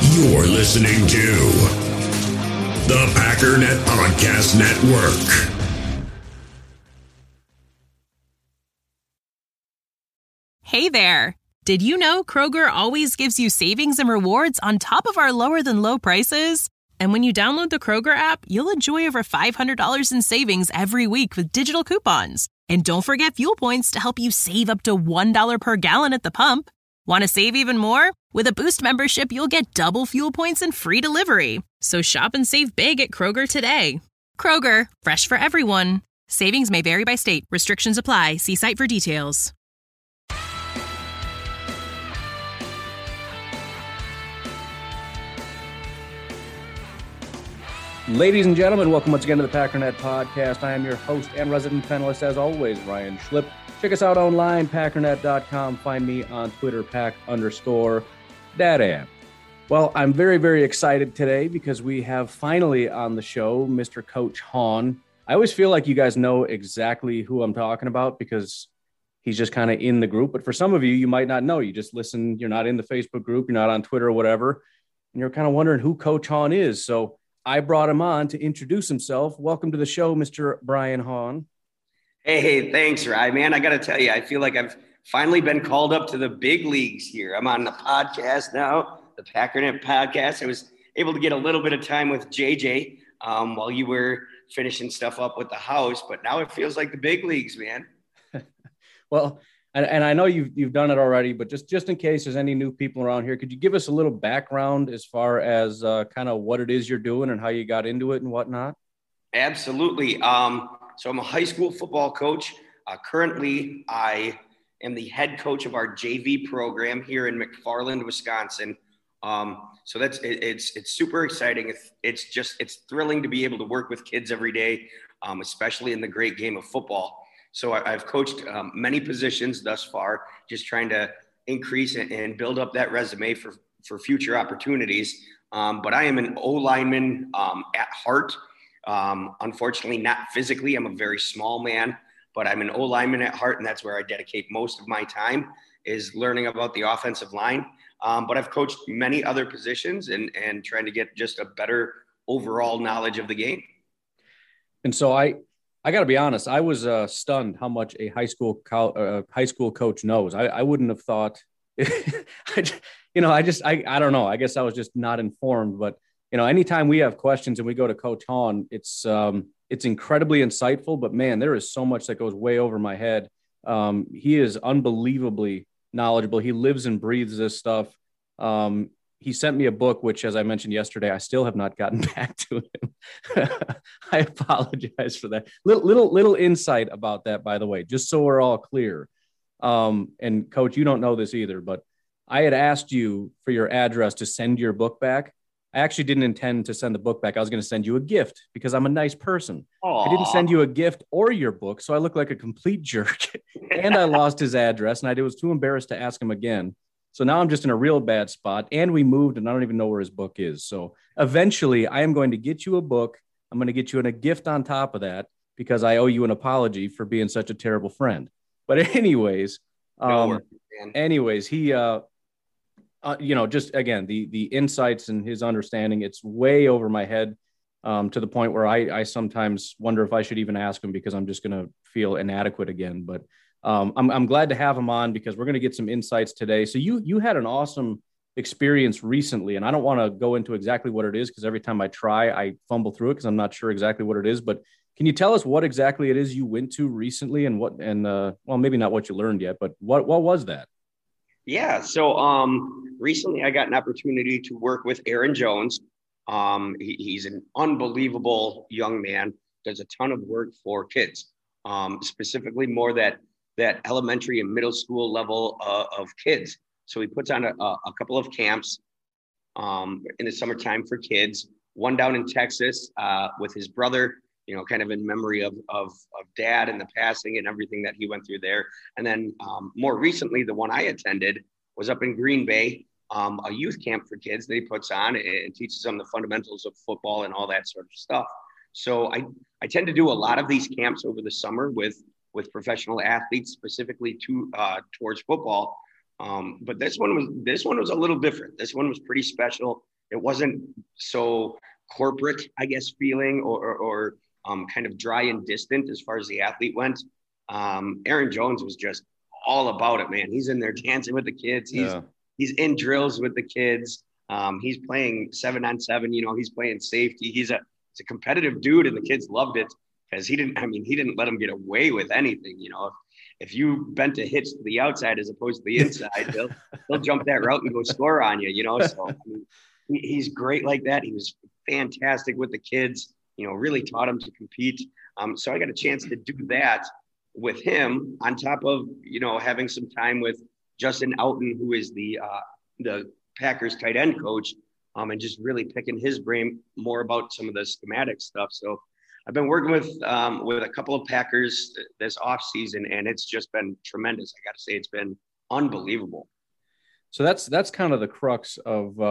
You're listening to the Packernet Podcast Network. Hey there! Did you know Kroger always gives you savings and rewards on top of our lower-than-low prices? And when you download the Kroger app, you'll enjoy over $500 in savings every week with digital coupons. And don't forget fuel points to help you save up to $1 per gallon at the pump. Want to save even more? With a Boost membership, you'll get double fuel points and free delivery. So shop and save big at Kroger today. Kroger, fresh for everyone. Savings may vary by state. Restrictions apply. See site for details. Ladies and gentlemen, welcome once again to the Packernet Podcast. I am your host and resident panelist, as always, Ryan Schlip. Check us out online, packernet.com. Find me on Twitter, pack_dadam. Well, I'm very, very excited today because we have finally on the show Mr. Coach Hahn. I always feel like you guys know exactly who I'm talking about because he's just kind of in the group. But for some of you, you might not know. You just listen. You're not in the Facebook group. You're not on Twitter or whatever. And you're kind of wondering who Coach Hahn is. So I brought him on to introduce himself. Welcome to the show, Mr. Brian Hahn. Hey, thanks, Ryan. Man, I got to tell you, I feel like I've finally been called up to the big leagues here. I'm on the podcast now, the Packernet Podcast. I was able to get a little bit of time with JJ while you were finishing stuff up with the house, but now it feels like the big leagues, man. Well, and I know you've done it already, but just in case there's any new people around here, could you give us a little background as far as kind of what it is you're doing and how you got into it and whatnot? Absolutely. So I'm a high school football coach. Currently, I am the head coach of our JV program here in McFarland, Wisconsin. So it's super exciting. It's thrilling to be able to work with kids every day, especially in the great game of football. So I've coached many positions thus far, just trying to increase and build up that resume for future opportunities. But I am an O-lineman at heart. Unfortunately, not physically. I'm a very small man, but I'm an O-lineman at heart, and that's where I dedicate most of my time is learning about the offensive line. But I've coached many other positions and trying to get just a better overall knowledge of the game. And so I got to be honest. I was stunned how much a high school coach knows. I wouldn't have thought. I don't know. I guess I was just not informed. But anytime we have questions and we go to Coach Hahn, it's incredibly insightful. But man, there is so much that goes way over my head. He is unbelievably knowledgeable. He lives and breathes this stuff. He sent me a book, which, as I mentioned yesterday, I still have not gotten back to him. I apologize for that. Little insight about that, by the way, just so we're all clear. And Coach, you don't know this either, but I had asked you for your address to send your book back. I actually didn't intend to send the book back. I was going to send you a gift because I'm a nice person. Aww. I didn't send you a gift or your book, so I look like a complete jerk. And I lost his address, and I was too embarrassed to ask him again. So now I'm just in a real bad spot, and we moved, and I don't even know where his book is. So eventually I am going to get you a book. I'm going to get you a gift on top of that because I owe you an apology for being such a terrible friend. But anyways, he, just again, the insights and his understanding, it's way over my head to the point where I sometimes wonder if I should even ask him because I'm just going to feel inadequate again. But I'm glad to have him on because we're going to get some insights today. So you had an awesome experience recently, and I don't want to go into exactly what it is because every time I try, I fumble through it because I'm not sure exactly what it is. But can you tell us what exactly it is you went to recently and maybe not what you learned yet, but what was that? Yeah. So recently I got an opportunity to work with Aaron Jones. He's an unbelievable young man, does a ton of work for kids, specifically more that elementary and middle school level of kids. So he puts on a couple of camps in the summertime for kids, one down in Texas with his brother, kind of in memory of dad and the passing and everything that he went through there. And then more recently, the one I attended was up in Green Bay, a youth camp for kids that he puts on and teaches them the fundamentals of football and all that sort of stuff. So I tend to do a lot of these camps over the summer with professional athletes, specifically towards football. But this one was a little different. This one was pretty special. it wasn't so corporate, I guess, feeling or kind of dry and distant as far as the athlete went. Aaron Jones was just all about it, man. He's in there dancing with the kids. He's in drills with the kids. He's playing 7-on-7. He's playing safety. He's a competitive dude, and the kids loved it because he didn't let them get away with anything. If you bent a hitch to the outside as opposed to the inside, they'll jump that route and go score on you. So he's great like that. He was fantastic with the kids. Really taught them to compete. So I got a chance to do that with him on top of having some time with Justin Outen, who is the Packers tight end coach, and just really picking his brain more about some of the schematic stuff. So I've been working with a couple of Packers this off season, and it's just been tremendous. I got to say, it's been unbelievable. So that's kind of the crux of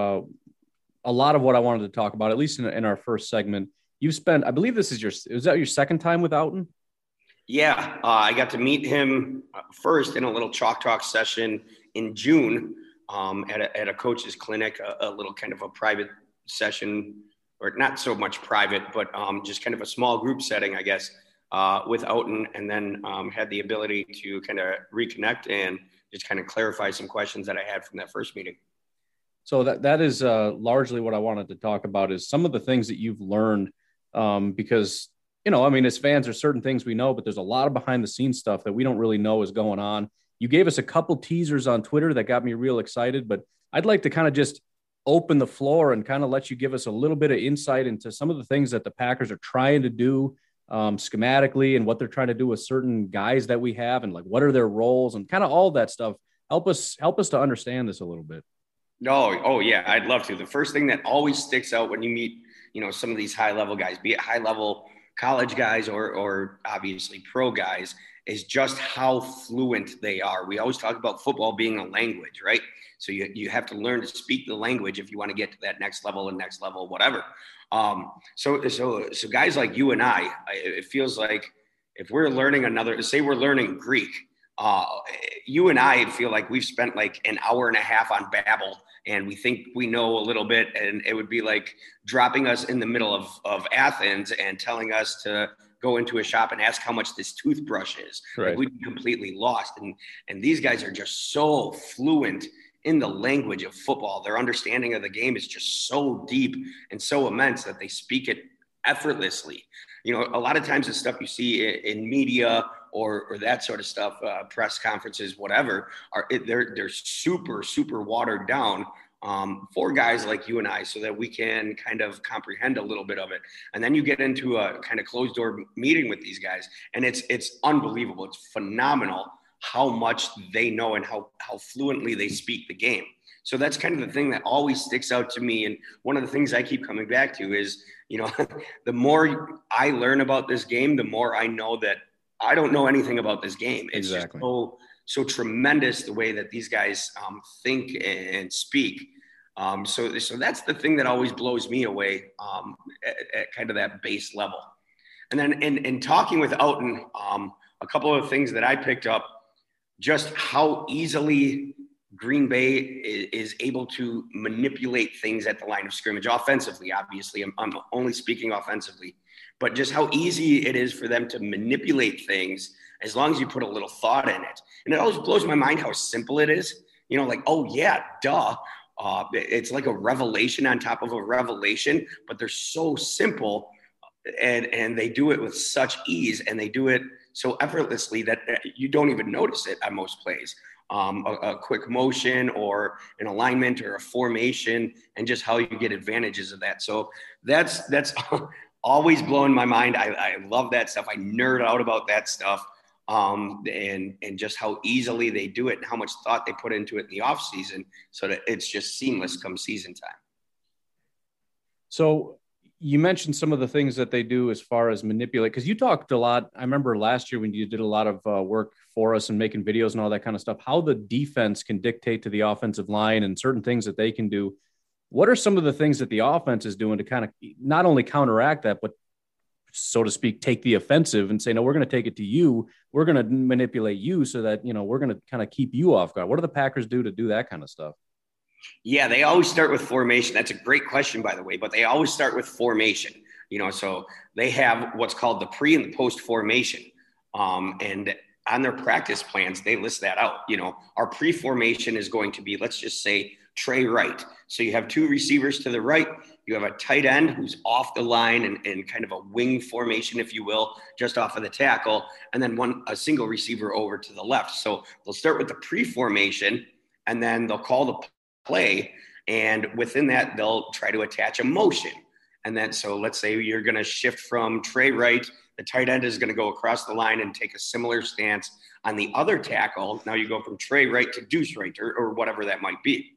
a lot of what I wanted to talk about, at least in our first segment. You've spent, I believe is that your second time with Outen? Yeah, I got to meet him first in a little chalk talk session in June at a coach's clinic, a little kind of a private session, or not so much private, but just kind of a small group setting, I guess, with Outen, and then had the ability to kind of reconnect and just kind of clarify some questions that I had from that first meeting. So that is largely what I wanted to talk about, is some of the things that you've learned, because as fans, there's certain things we know, but there's a lot of behind the scenes stuff that we don't really know is going on. You gave us a couple teasers on Twitter that got me real excited, but I'd like to kind of just open the floor and kind of let you give us a little bit of insight into some of the things that the Packers are trying to do schematically, and what they're trying to do with certain guys that we have, and like what are their roles, and kind of all that stuff. Help us to understand this a little bit. Oh yeah, I'd love to. The first thing that always sticks out when you meet, some of these high level guys, be it high level college guys or obviously pro guys, is just how fluent they are. We always talk about football being a language, right? So you have to learn to speak the language if you want to get to that next level, whatever. So guys like you and I, it feels like if we're learning say we're learning Greek, you and I feel like we've spent like an hour and a half on Babbel, and we think we know a little bit, and it would be like dropping us in the middle of Athens and telling us to go into a shop and ask how much this toothbrush is. Right. Like, we'd be completely lost. And these guys are just so fluent in the language of football. Their understanding of the game is just so deep and so immense that they speak it effortlessly. A lot of times the stuff you see in media or that sort of stuff, press conferences, whatever, they're super, super watered down for guys like you and I, so that we can kind of comprehend a little bit of it. And then you get into a kind of closed door meeting with these guys, and it's unbelievable. It's phenomenal how much they know and how fluently they speak the game. So that's kind of the thing that always sticks out to me. And one of the things I keep coming back to is, the more I learn about this game, the more I know that I don't know anything about this game. It's exactly. Just so tremendous the way that these guys think and speak. So that's the thing that always blows me away at kind of that base level. And then in talking with Outen, a couple of things that I picked up, just how easily Green Bay is able to manipulate things at the line of scrimmage offensively. Obviously, I'm only speaking offensively, but just how easy it is for them to manipulate things as long as you put a little thought in it. And it always blows my mind how simple it is. Like, oh yeah, duh. It's like a revelation on top of a revelation, but they're so simple, and they do it with such ease, and they do it so effortlessly that you don't even notice it on most plays. A quick motion or an alignment or a formation, and just how you get advantages of that. So that's always blowing my mind. I love that stuff. I nerd out about that stuff. And just how easily they do it, and how much thought they put into it in the off season, so that it's just seamless come season time. So you mentioned some of the things that they do as far as manipulate, because you talked a lot. I remember last year when you did a lot of work for us and making videos and all that kind of stuff, how the defense can dictate to the offensive line and certain things that they can do. What are some of the things that the offense is doing to kind of not only counteract that, but, so to speak, take the offensive and say, no, we're going to take it to you. We're going to manipulate you so that, we're going to kind of keep you off guard. What do the Packers do to do that kind of stuff? Yeah, they always start with formation. That's a great question, by the way, but they always start with formation. So they have what's called the pre and the post formation. And on their practice plans, they list that out. Our pre formation is going to be, let's just say, Trey right. So you have two receivers to the right. You have a tight end who's off the line and kind of a wing formation, if you will, just off of the tackle. And then a single receiver over to the left. So they'll start with the pre formation and then they'll call the play. And within that, they'll try to attach a motion. And then, so let's say you're going to shift from Trey right. The tight end is going to go across the line and take a similar stance on the other tackle. Now you go from Trey right to Deuce right or whatever that might be.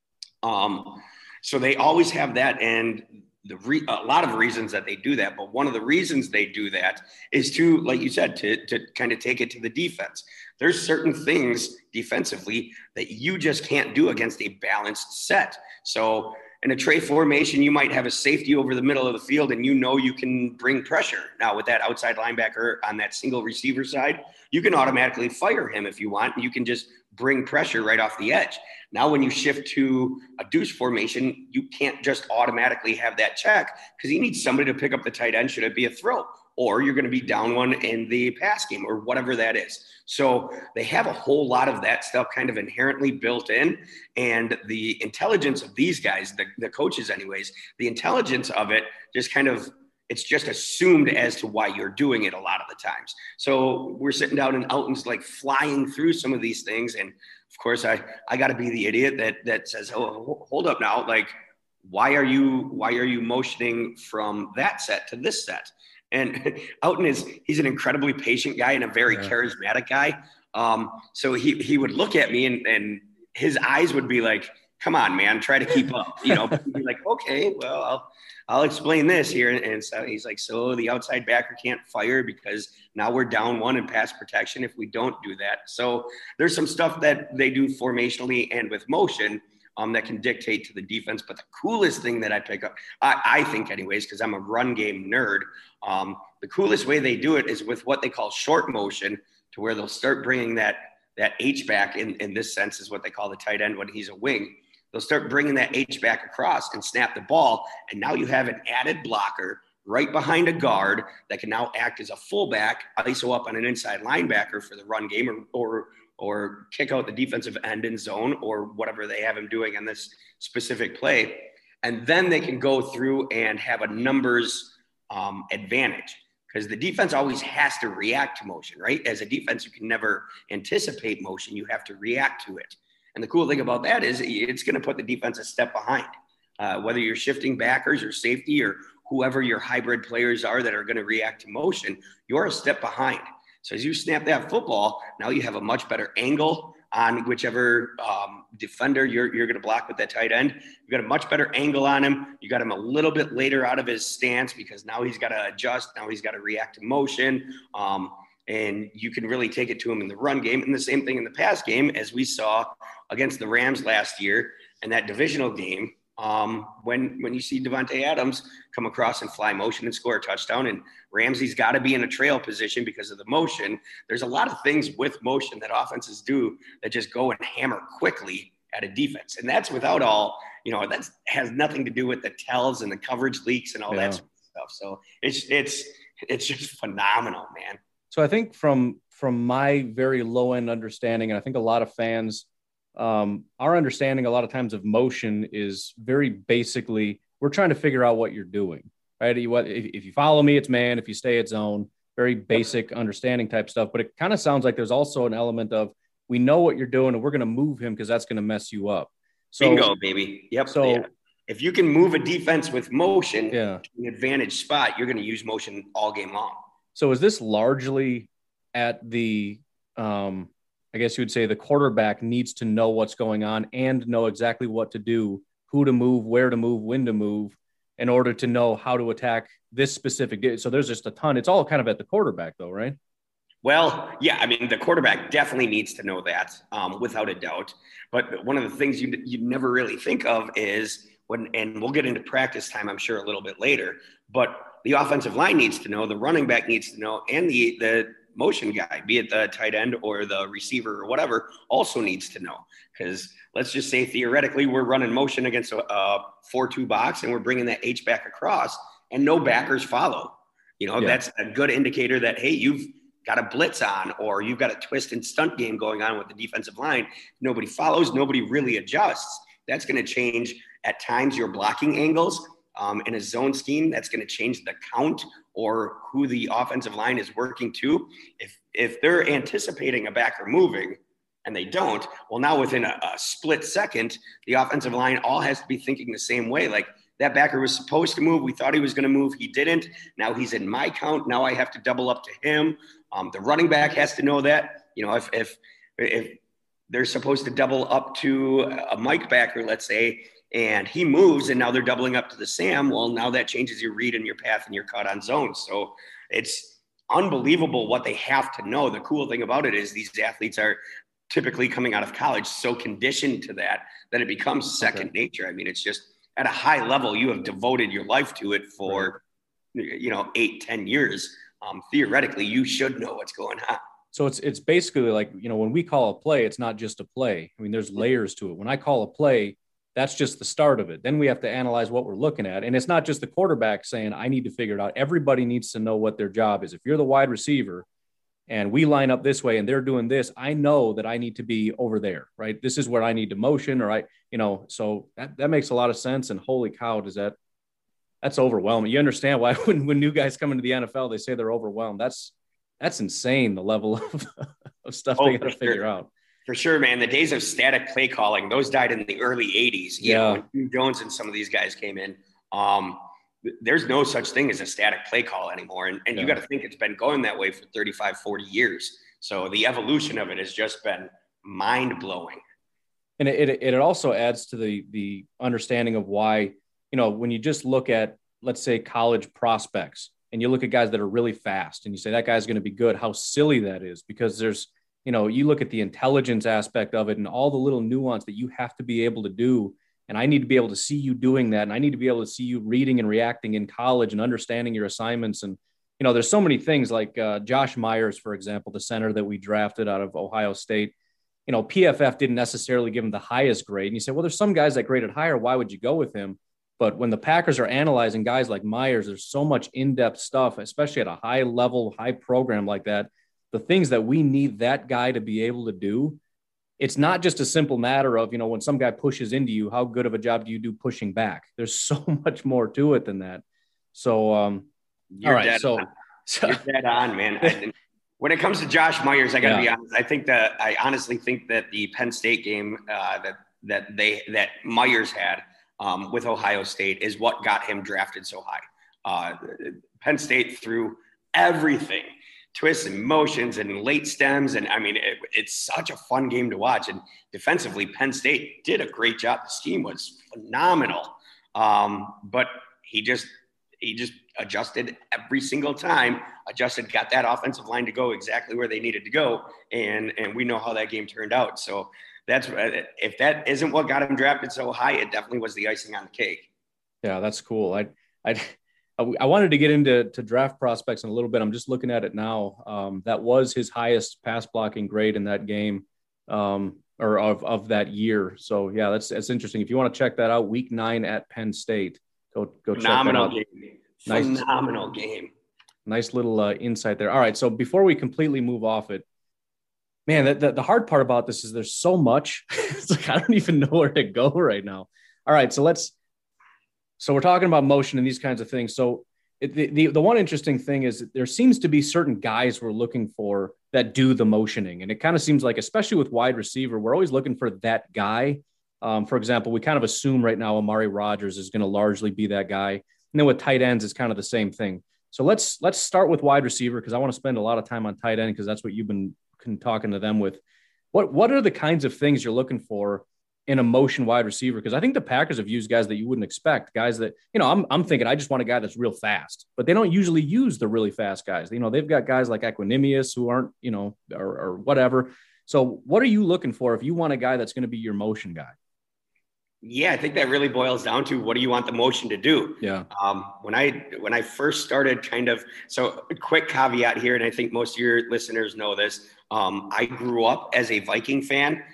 So they always have that. And a lot of reasons that they do that. But one of the reasons they do that is to, like you said, to kind of take it to the defense. There's certain things defensively that you just can't do against a balanced set. So in a Trey formation, you might have a safety over the middle of the field and you can bring pressure. Now with that outside linebacker on that single receiver side, you can automatically fire him if you want. You can just bring pressure right off the edge. Now when you shift to a deuce formation, you can't just automatically have that check because you need somebody to pick up the tight end should it be a throw, or you're going to be down one in the pass game or whatever that is. So they have a whole lot of that stuff kind of inherently built in. And the intelligence of these guys, the coaches anyways, the intelligence of it just kind of, it's just assumed as to why you're doing it a lot of the times. So we're sitting down and Elton's like flying through some of these things. And of course I got to be the idiot that says, oh, hold up now. Like, why are you motioning from that set to this set? And Elton he's an incredibly patient guy and a very charismatic guy. So he would look at me and his eyes would be like, come on, man, try to keep up, He'd be like, okay, well, I'll explain this here. And so he's like, so the outside backer can't fire because now we're down one in pass protection if we don't do that. So there's some stuff that they do formationally and with motion that can dictate to the defense. But the coolest thing that I pick up, I think anyways, because I'm a run game nerd, the coolest way they do it is with what they call short motion, to where they'll start bringing that H-back in this sense is what they call the tight end when he's a wing. They'll start bringing that H-back across and snap the ball. And now you have an added blocker right behind a guard that can now act as a fullback, ISO up on an inside linebacker for the run game or kick out the defensive end in zone or whatever they have him doing on this specific play. And then they can go through and have a numbers advantage because the defense always has to react to motion, right? As a defense, you can never anticipate motion. You have to react to it. And the cool thing about that is it's going to put the defense a step behind. Whether you're shifting backers or safety or whoever your hybrid players are that are going to react to motion, you're a step behind. So as you snap that football, now you have a much better angle on whichever defender you're going to block with that tight end. You've got a much better angle on him. You got him a little bit later out of his stance because now he's got to adjust. Now he's got to react to motion. And you can really take it to him in the run game. And the same thing in the pass game, as we saw against the Rams last year in that divisional game, when you see Devontae Adams come across and fly motion and score a touchdown, and Ramsey's got to be in a trail position because of the motion. There's a lot of things with motion that offenses do that just go and hammer quickly at a defense. And that's without all, that has nothing to do with the tells and the coverage leaks and all that sort of stuff. So it's just phenomenal, man. So I think from my very low end understanding, and I think a lot of fans, our understanding a lot of times of motion is very basically, we're trying to figure out what you're doing, right? If you follow me, it's man. If you stay, it's zone. Very basic understanding type stuff. But it kind of sounds like there's also an element of, we know what you're doing and we're going to move him because that's going to mess you up. So, bingo, baby. Yep. So if you can move a defense with motion to an advantage spot, you're going to use motion all game long. So is this largely at the, I guess you would say the quarterback needs to know what's going on and know exactly what to do, who to move, where to move, when to move, in order to know how to attack this specific. So there's just a ton. It's all kind of at the quarterback though, right? Well, yeah, I mean, the quarterback definitely needs to know that without a doubt. But one of the things you never really think of is and we'll get into practice time, I'm sure, a little bit later, but the offensive line needs to know, the running back needs to know, and the motion guy, be it the tight end or the receiver or whatever, also needs to know. Because let's just say theoretically we're running motion against a 4-2 box and we're bringing that H back across and no backers follow. That's a good indicator that, hey, you've got a blitz on, or you've got a twist and stunt game going on with the defensive line. Nobody follows, nobody really adjusts. That's going to change at times your blocking angles. In a zone scheme, that's going to change the count or who the offensive line is working to. If they're anticipating a backer moving and they don't, well, now within a split second, the offensive line all has to be thinking the same way. Like, that backer was supposed to move. We thought he was going to move. He didn't. Now he's in my count. Now I have to double up to him. The running back has to know that. If they're supposed to double up to a Mike backer, let's say, and he moves and now they're doubling up to the Sam, well, now that changes your read and your path and your cut on zones. So it's unbelievable what they have to know. The cool thing about it is these athletes are typically coming out of college so conditioned to that it becomes second nature. I mean, it's just at a high level, you have devoted your life to it for, 8-10 years. Theoretically, you should know what's going on. So it's basically like, when we call a play, it's not just a play. I mean, there's layers to it. When I call a play, that's just the start of it. Then we have to analyze what we're looking at. And it's not just the quarterback saying, I need to figure it out. Everybody needs to know what their job is. If you're the wide receiver and we line up this way and they're doing this, I know that I need to be over there, right? This is where I need to motion, or so that makes a lot of sense. And holy cow, that's overwhelming. You understand why when new guys come into the NFL, they say they're overwhelmed. That's insane. The level of stuff they got to figure out. For sure, man. The days of static play calling, those died in the early 80s. When Hugh Jones and some of these guys came in, there's no such thing as a static play call anymore. And you got to think it's been going that way for 35, 40 years. So the evolution of it has just been mind blowing. And it also adds to the understanding of why, when you just look at, let's say, college prospects, and you look at guys that are really fast and you say that guy's going to be good, how silly that is, because there's, you look at the intelligence aspect of it and all the little nuance that you have to be able to do. And I need to be able to see you doing that. And I need to be able to see you reading and reacting in college and understanding your assignments. And, there's so many things like Josh Myers, for example, the center that we drafted out of Ohio State. PFF didn't necessarily give him the highest grade. And you say, well, there's some guys that graded higher. Why would you go with him? But when the Packers are analyzing guys like Myers, there's so much in-depth stuff, especially at a high level, high program like that. The things that we need that guy to be able to do, it's not just a simple matter of, when some guy pushes into you, how good of a job do you do pushing back? There's so much more to it than that. So, all right. So you're dead on, man. When it comes to Josh Myers, I got to be honest. I honestly think that the Penn State game that Myers had with Ohio State is what got him drafted so high. Penn State threw everything, twists and motions and late stems. And I mean, it's such a fun game to watch. And defensively, Penn State did a great job. The scheme was phenomenal. But he just adjusted every single time, got that offensive line to go exactly where they needed to go. And we know how that game turned out. So if that isn't what got him drafted so high, it definitely was the icing on the cake. Yeah, that's cool. I wanted to get into draft prospects in a little bit. I'm just looking at it now. That was his highest pass blocking grade in that game, or of that year. So yeah, that's interesting. If you want to check that out, Week 9 at Penn State, go phenomenal check that out. Phenomenal game. Nice little insight there. All right, so before we completely move off it, man, the hard part about this is there's so much. It's like I don't even know where to go right now. All right, so we're talking about motion and these kinds of things. So the one interesting thing is that there seems to be certain guys we're looking for that do the motioning. And it kind of seems like, especially with wide receiver, we're always looking for that guy. For example, we kind of assume right now Amari Rodgers is going to largely be that guy. And then with tight ends, it's kind of the same thing. So let's start with wide receiver, because I want to spend a lot of time on tight end because that's what you've been talking to them with. What are the kinds of things you're looking for in a motion wide receiver? Because I think the Packers have used guys that you wouldn't expect, guys that, I'm thinking I just want a guy that's real fast, but they don't usually use the really fast guys. They've got guys like Equanimous who aren't, or whatever. So what are you looking for if you want a guy that's going to be your motion guy? Yeah, I think that really boils down to what do you want the motion to do? Yeah. When I first started so a quick caveat here, and I think most of your listeners know this. I grew up as a Viking fan.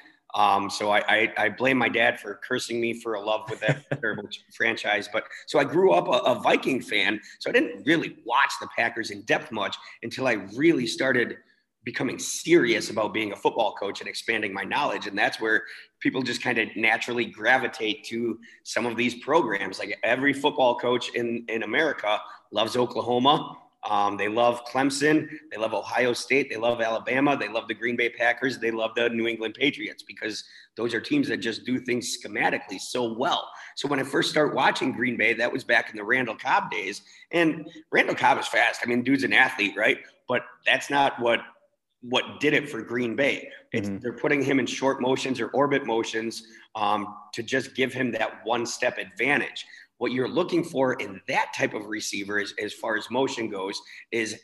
So I blame my dad for cursing me for a love with that terrible franchise. But so I grew up a Viking fan. So I didn't really watch the Packers in depth much until I really started becoming serious about being a football coach and expanding my knowledge. And that's where people just kind of naturally gravitate to some of these programs. Like every football coach in America loves Oklahoma. They love Clemson. They love Ohio State. They love Alabama. They love the Green Bay Packers. They love the New England Patriots because those are teams that just do things schematically so well. So when I first started watching Green Bay, that was back in the Randall Cobb days. And Randall Cobb is fast. I mean, dude's an athlete, right? But that's not what did it for Green Bay. They're putting him in short motions or orbit motions to just give him that one-step advantage. What you're looking for in that type of receiver as far as motion goes is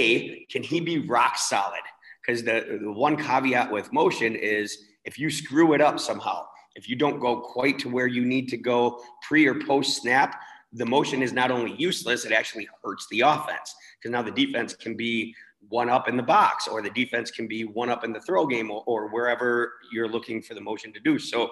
can he be rock solid? Because the one caveat with motion is if you screw it up somehow, if you don't go quite to where you need to go pre or post snap, the motion is not only useless, it actually hurts the offense. Because now the defense can be one up in the box, or the defense can be one up in the throw game, or wherever you're looking for the motion to do. So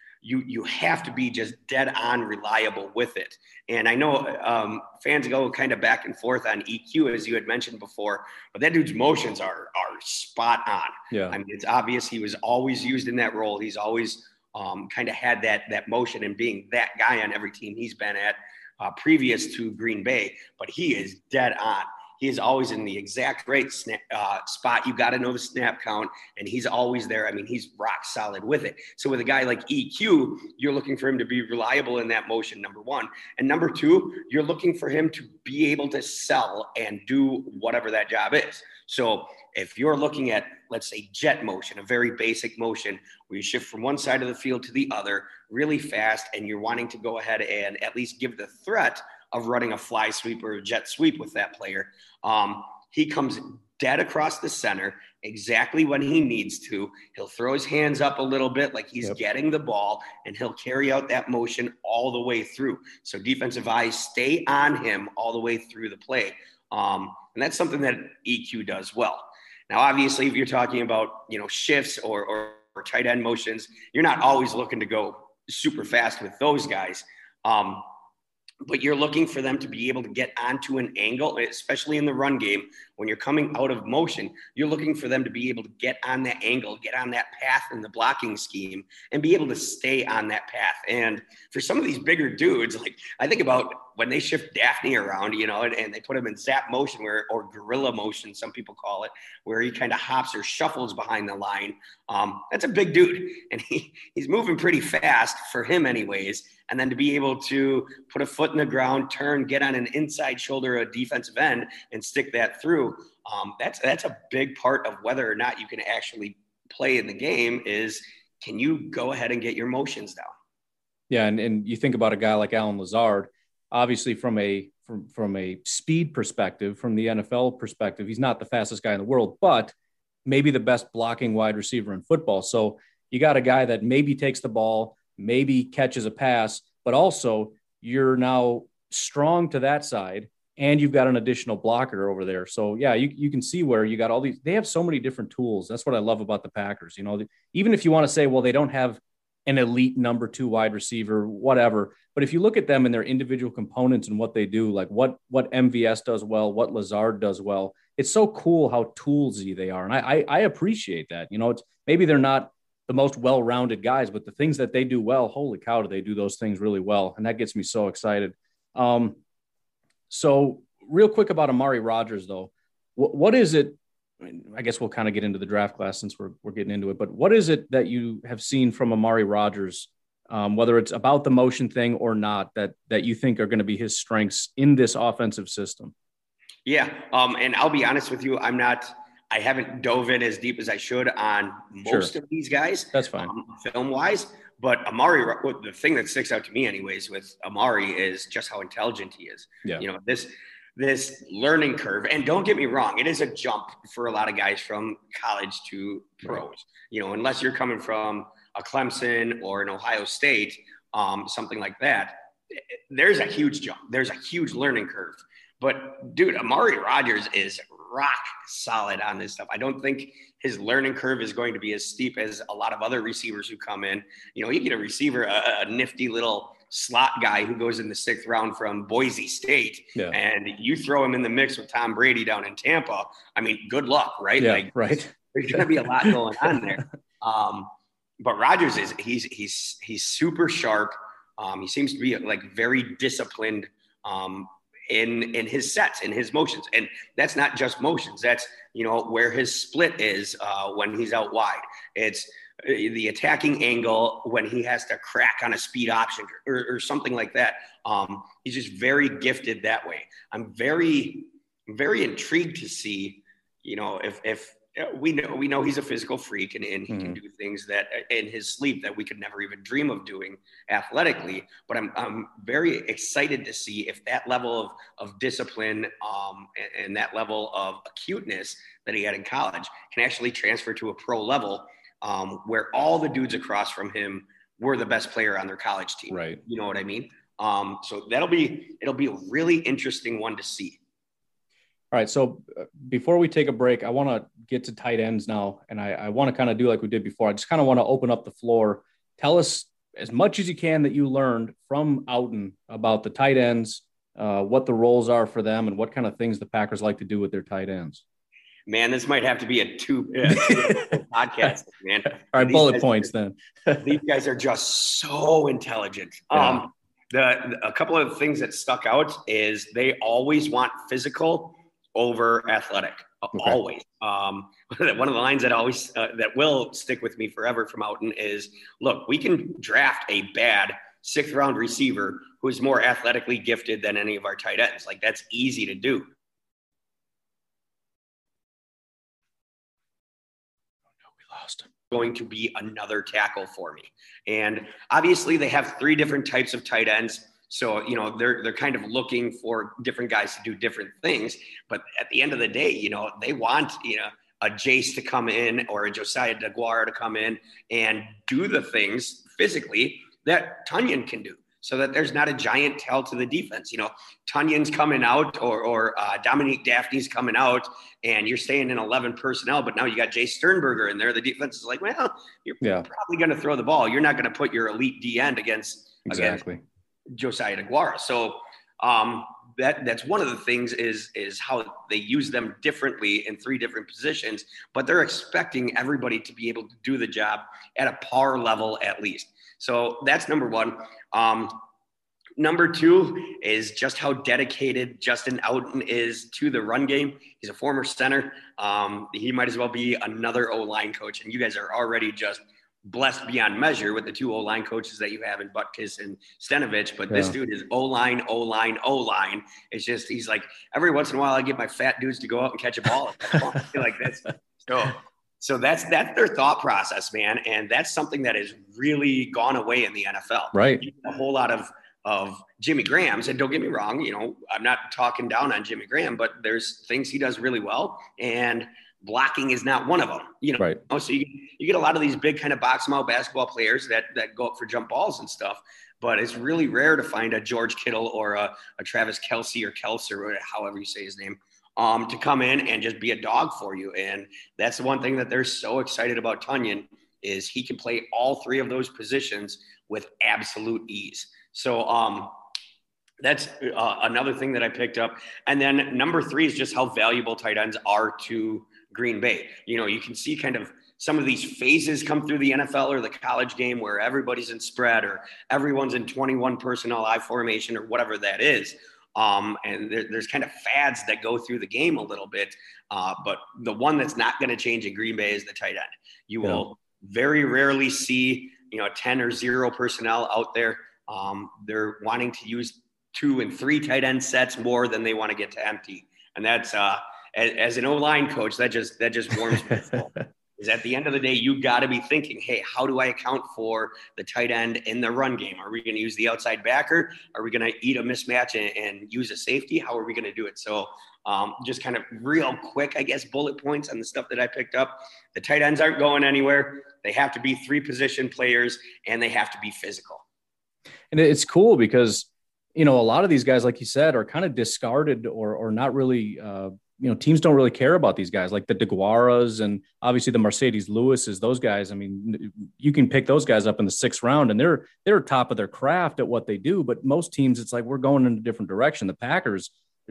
you have to be just dead on reliable with it. And I know fans go kind of back and forth on EQ, as you had mentioned before, but that dude's motions are spot on. Yeah. I mean, it's obvious he was always used in that role. He's always kind of had that motion and being that guy on every team he's been at previous to Green Bay, but he is dead on. He is always in the exact right spot. You got to know the snap count, and he's always there. I mean, he's rock solid with it. So with a guy like EQ, you're looking for him to be reliable in that motion, number one. And number two, you're looking for him to be able to sell and do whatever that job is. So if you're looking at, let's say, jet motion, a very basic motion where you shift from one side of the field to the other really fast, and you're wanting to go ahead and at least give the threat of running a fly sweep or a jet sweep with that player. He comes dead across the center exactly when he needs to. He'll throw his hands up a little bit like he's getting the ball, and he'll carry out that motion all the way through. So defensive eyes stay on him all the way through the play. And that's something that EQ does well. Now, obviously, if you're talking about, shifts or tight end motions, you're not always looking to go super fast with those guys. But you're looking for them to be able to get onto an angle, especially in the run game. When you're coming out of motion, you're looking for them to be able to get on that angle, get on that path in the blocking scheme, and be able to stay on that path. And for some of these bigger dudes, like I think about when they shift Daphne around, and they put him in zap motion or gorilla motion, some people call it, where he kind of hops or shuffles behind the line. That's a big dude, and he's moving pretty fast for him anyways. And then to be able to put a foot in the ground, turn, get on an inside shoulder, a defensive end, and stick that through. That's a big part of whether or not you can actually play in the game is, can you go ahead and get your motions down? Yeah. And you think about a guy like Allen Lazard, obviously from a speed perspective, from the NFL perspective, he's not the fastest guy in the world, but maybe the best blocking wide receiver in football. So you got a guy that maybe takes the ball, maybe catches a pass, but also you're now strong to that side and you've got an additional blocker over there. So yeah, you can see where you got all these, they have so many different tools. That's what I love about the Packers. Even if you want to say, well, they don't have an elite number 2 wide receiver, whatever. But if you look at them and their individual components and what they do, like what MVS does well, what Lazard does well, it's so cool how toolsy they are. And I appreciate that. It's maybe they're not the most well-rounded guys, but the things that they do well, holy cow, do they do those things really well. And that gets me so excited. So real quick about Amari Rodgers though, what is it? I guess we'll kind of get into the draft class since we're getting into it, but what is it that you have seen from Amari Rodgers, whether it's about the motion thing or not, that you think are going to be his strengths in this offensive system? Yeah. And I'll be honest with you, I haven't dove in as deep as I should on most of these guys. That's fine. Film wise, but Amari, the thing that sticks out to me anyways with Amari is just how intelligent he is. Yeah. This learning curve, and don't get me wrong, it is a jump for a lot of guys from college to pros, unless you're coming from a Clemson or an Ohio State, something like that, there's a huge jump. There's a huge learning curve. But dude, Amari Rodgers is rock solid on this stuff. I don't think his learning curve is going to be as steep as a lot of other receivers who come in. You know, you get a receiver, a nifty little slot guy who goes in the 6th round from Boise State, and you throw him in the mix with Tom Brady down in Tampa. I mean, good luck, right? Yeah, like, right. There's going to be a lot going on there. But Rodgers he's super sharp. He seems to be like very disciplined in his sets, in his motions. And that's not just motions. That's, you know, where his split is when he's out wide. It's the attacking angle when he has to crack on a speed option or something like that. He's just very gifted that way. I'm very, very intrigued to see, you know, if we know he's a physical freak and he can do things that in his sleep that we could never even dream of doing athletically. But I'm very excited to see if that level of discipline and that level of acuteness that he had in college can actually transfer to a pro level where all the dudes across from him were the best player on their college team. Right. You know what I mean? So it'll be a really interesting one to see. All right. So before we take a break, I want to get to tight ends now. And I want to kind of do like we did before. I just kind of want to open up the floor. Tell us as much as you can that you learned from Outen about the tight ends, what the roles are for them, and what kind of things the Packers like to do with their tight ends. Man, this might have to be a two podcast, man. All right, bullet points then. These guys are just so intelligent. Yeah. A couple of things that stuck out is they always want physical over athletic. Okay. Always. One of the lines that always that will stick with me forever from Outen is, look, we can draft a bad 6th round receiver who is more athletically gifted than any of our tight ends. Like, that's easy to do. Going to be another tackle for me. And obviously they have 3 different types of tight ends. So, you know, they're kind of looking for different guys to do different things. But at the end of the day, you know, they want, you know, a Jace to come in or a Josiah DeGuara to come in and do the things physically that Tonyan can do, so that there's not a giant tell to the defense. You know, Tunyan's coming out or Dominique Daphne's coming out and you're staying in 11 personnel, but now you got Jay Sternberger in there. The defense is like, well, you're probably going to throw the ball. You're not going to put your elite D end against Josiah DeGuara. So that's one of the things is how they use them differently in 3 different positions, but they're expecting everybody to be able to do the job at a par level at least. So that's number 1. Number 2 is just how dedicated Justin Outen is to the run game. He's a former center. He might as well be another O-line coach. And you guys are already just blessed beyond measure with the 2 O-line coaches that you have in Butkus and Stenovich. But this dude is O-line, O-line, O-line. It's just, he's like, every once in a while I get my fat dudes to go out and catch a ball. Like that's so that's their thought process, man. And that's something that has really gone away in the NFL. Right. A whole lot of Jimmy Graham's, and don't get me wrong, you know, I'm not talking down on Jimmy Graham, but there's things he does really well, and blocking is not one of them. You know, right. So you get a lot of these big kind of box them out basketball players that go up for jump balls and stuff, but it's really rare to find a George Kittle or a Travis Kelce or however you say his name, to come in and just be a dog for you. And that's the one thing that they're so excited about Tonyan is he can play all 3 of those positions with absolute ease. So that's another thing that I picked up. And then number 3 is just how valuable tight ends are to Green Bay. You know, you can see kind of some of these phases come through the NFL or the college game where everybody's in spread or everyone's in 21 personnel I formation or whatever that is. And there's kind of fads that go through the game a little bit. But the one that's not going to change in Green Bay is the tight end. You will very rarely see, you know, 10 or 0 personnel out there. They're wanting to use 2 and 3 tight end sets more than they want to get to empty. And that's, as an O-line coach, that just warms me. Is at the end of the day, you got to be thinking, hey, how do I account for the tight end in the run game? Are we going to use the outside backer? Are we going to eat a mismatch and use a safety? How are we going to do it? So just kind of real quick, I guess, bullet points on the stuff that I picked up. The tight ends aren't going anywhere. They have to be 3 position players, and they have to be physical. And it's cool because, a lot of these guys, like you said, are kind of discarded or not really, teams don't really care about these guys like the DeGuaras and obviously the Mercedes Lewises, those guys. I mean, you can pick those guys up in the 6th round and they're top of their craft at what they do. But most teams, it's like, we're going in a different direction. The Packers,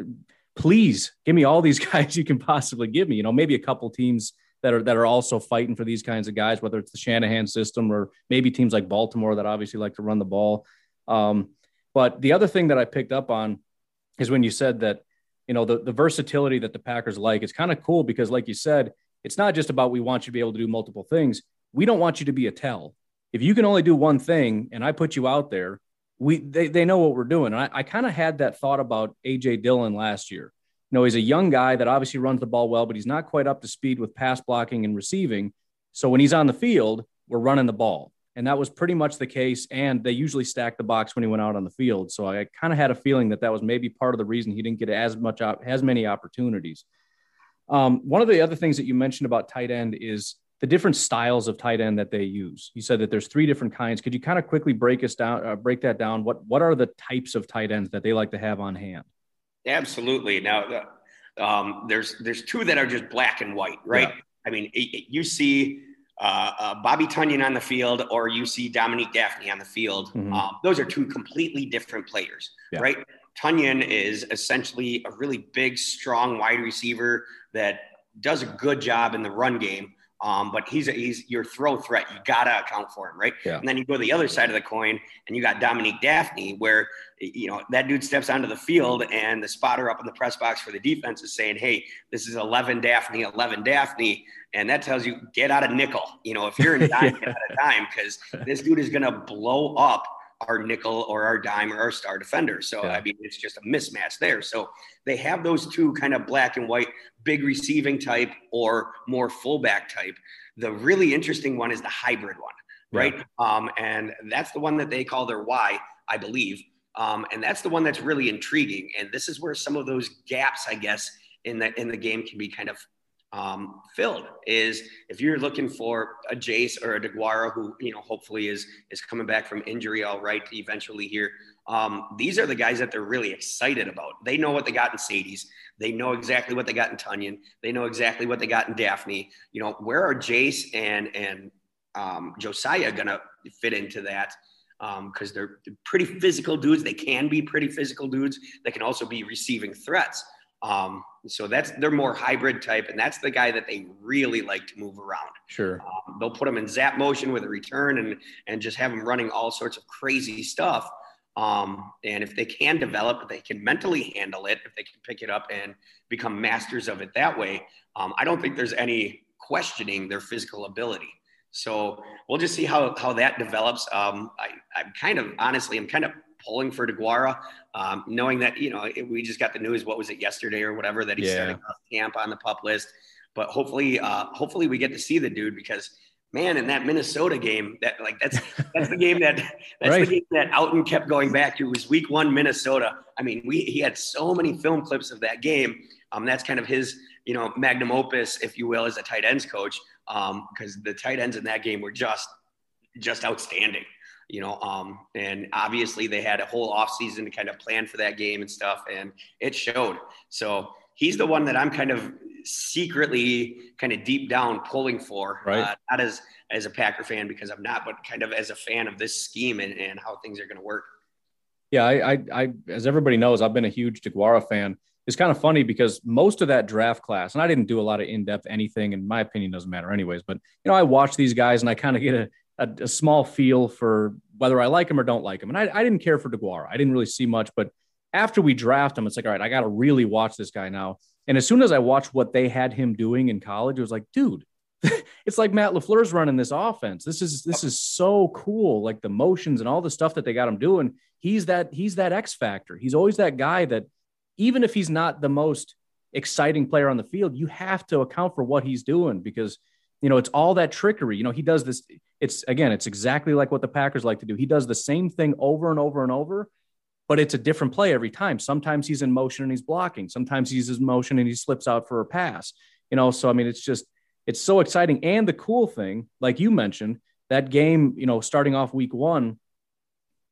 please give me all these guys you can possibly give me, maybe a couple teams that are also fighting for these kinds of guys, whether it's the Shanahan system or maybe teams like Baltimore that obviously like to run the ball. But the other thing that I picked up on is when you said that, the versatility that the Packers like, it's kind of cool because like you said, it's not just about, we want you to be able to do multiple things. We don't want you to be a tell. If you can only do one thing and I put you out there, they know what we're doing. And I kind of had that thought about AJ Dillon last year. He's a young guy that obviously runs the ball well, but he's not quite up to speed with pass blocking and receiving. So when he's on the field, we're running the ball. And that was pretty much the case. And they usually stacked the box when he went out on the field. So I kind of had a feeling that was maybe part of the reason he didn't get as many opportunities. One of the other things that you mentioned about tight end is the different styles of tight end that they use. You said that there's 3 different kinds. Could you kind of quickly break that down? What are the types of tight ends that they like to have on hand? Absolutely. Now, there's 2 that are just black and white, right? Yeah. I mean, you see Bobby Tonyan on the field, or you see Dominique Dafney on the field. Mm-hmm. Those are 2 completely different players, right? Tonyan is essentially a really big, strong wide receiver that does a good job in the run game. But he's your throw threat. You got to account for him, right? Yeah. And then you go to the other side of the coin and you got Dominique Dafney, where, that dude steps onto the field and the spotter up in the press box for the defense is saying, hey, this is 11 Dafney. And that tells you, get out of nickel. If you're in dime, get out of dime, because this dude is going to blow up our nickel or our dime or our star defender. So, I mean, it's just a mismatch there. So they have those 2 kind of black and white, big receiving type or more fullback type. The really interesting one is the hybrid one, right? And that's the one that they call their Y, I believe. And that's the one that's really intriguing. And this is where some of those gaps, I guess, in the game can be kind of filled. Is if you're looking for a Jace or a DeGuara who, hopefully is coming back from injury all right eventually here. These are the guys that they're really excited about. They know what they got in Sadie's. They know exactly what they got in Tonyan. They know exactly what they got in Dafney. Where are Jace and Josiah going to fit into that? Because they're pretty physical dudes. They can be pretty physical dudes. They can also be receiving threats. So they're more hybrid type, and that's the guy that they really like to move around. Sure. They'll put him in zap motion with a return and just have him running all sorts of crazy stuff. And if they can develop, if they can mentally handle it, if they can pick it up and become masters of it that way, I don't think there's any questioning their physical ability. So we'll just see how that develops. I'm kind of pulling for DeGuara, knowing that, we just got the news, what was it, yesterday or whatever, that he's starting off camp on the PUP list. But hopefully we get to see the dude, because man, in that Minnesota game, that's the game that's right. The game that Outen kept going back to. It was week 1 Minnesota. I mean, he had so many film clips of that game. That's kind of his, magnum opus, if you will, as a tight ends coach, because the tight ends in that game were just outstanding. And obviously they had a whole offseason to kind of plan for that game and stuff, and it showed. So he's the one that I'm kind of secretly kind of deep down pulling for, right. Not as a Packer fan, because I'm not, but kind of as a fan of this scheme and how things are going to work. Yeah. I, as everybody knows, I've been a huge DeGuara fan. It's kind of funny because most of that draft class, and I didn't do a lot of in-depth anything, and my opinion doesn't matter anyways, but I watch these guys and I kind of get a small feel for whether I like him or don't like him. And I didn't care for DeGuara. I didn't really see much, but after we draft him, it's like, all right, I got to really watch this guy now. And as soon as I watched what they had him doing in college, it was like, dude, it's like Matt LaFleur's running this offense. This is so cool. Like the motions and all the stuff that they got him doing. He's that X factor. He's always that guy that even if he's not the most exciting player on the field, you have to account for what he's doing, because it's all that trickery. He does this. It's exactly like what the Packers like to do. He does the same thing over and over and over, but it's a different play every time. Sometimes he's in motion and he's blocking. Sometimes he's in motion and he slips out for a pass. So I mean, it's so exciting. And the cool thing, like you mentioned, that game, starting off week 1,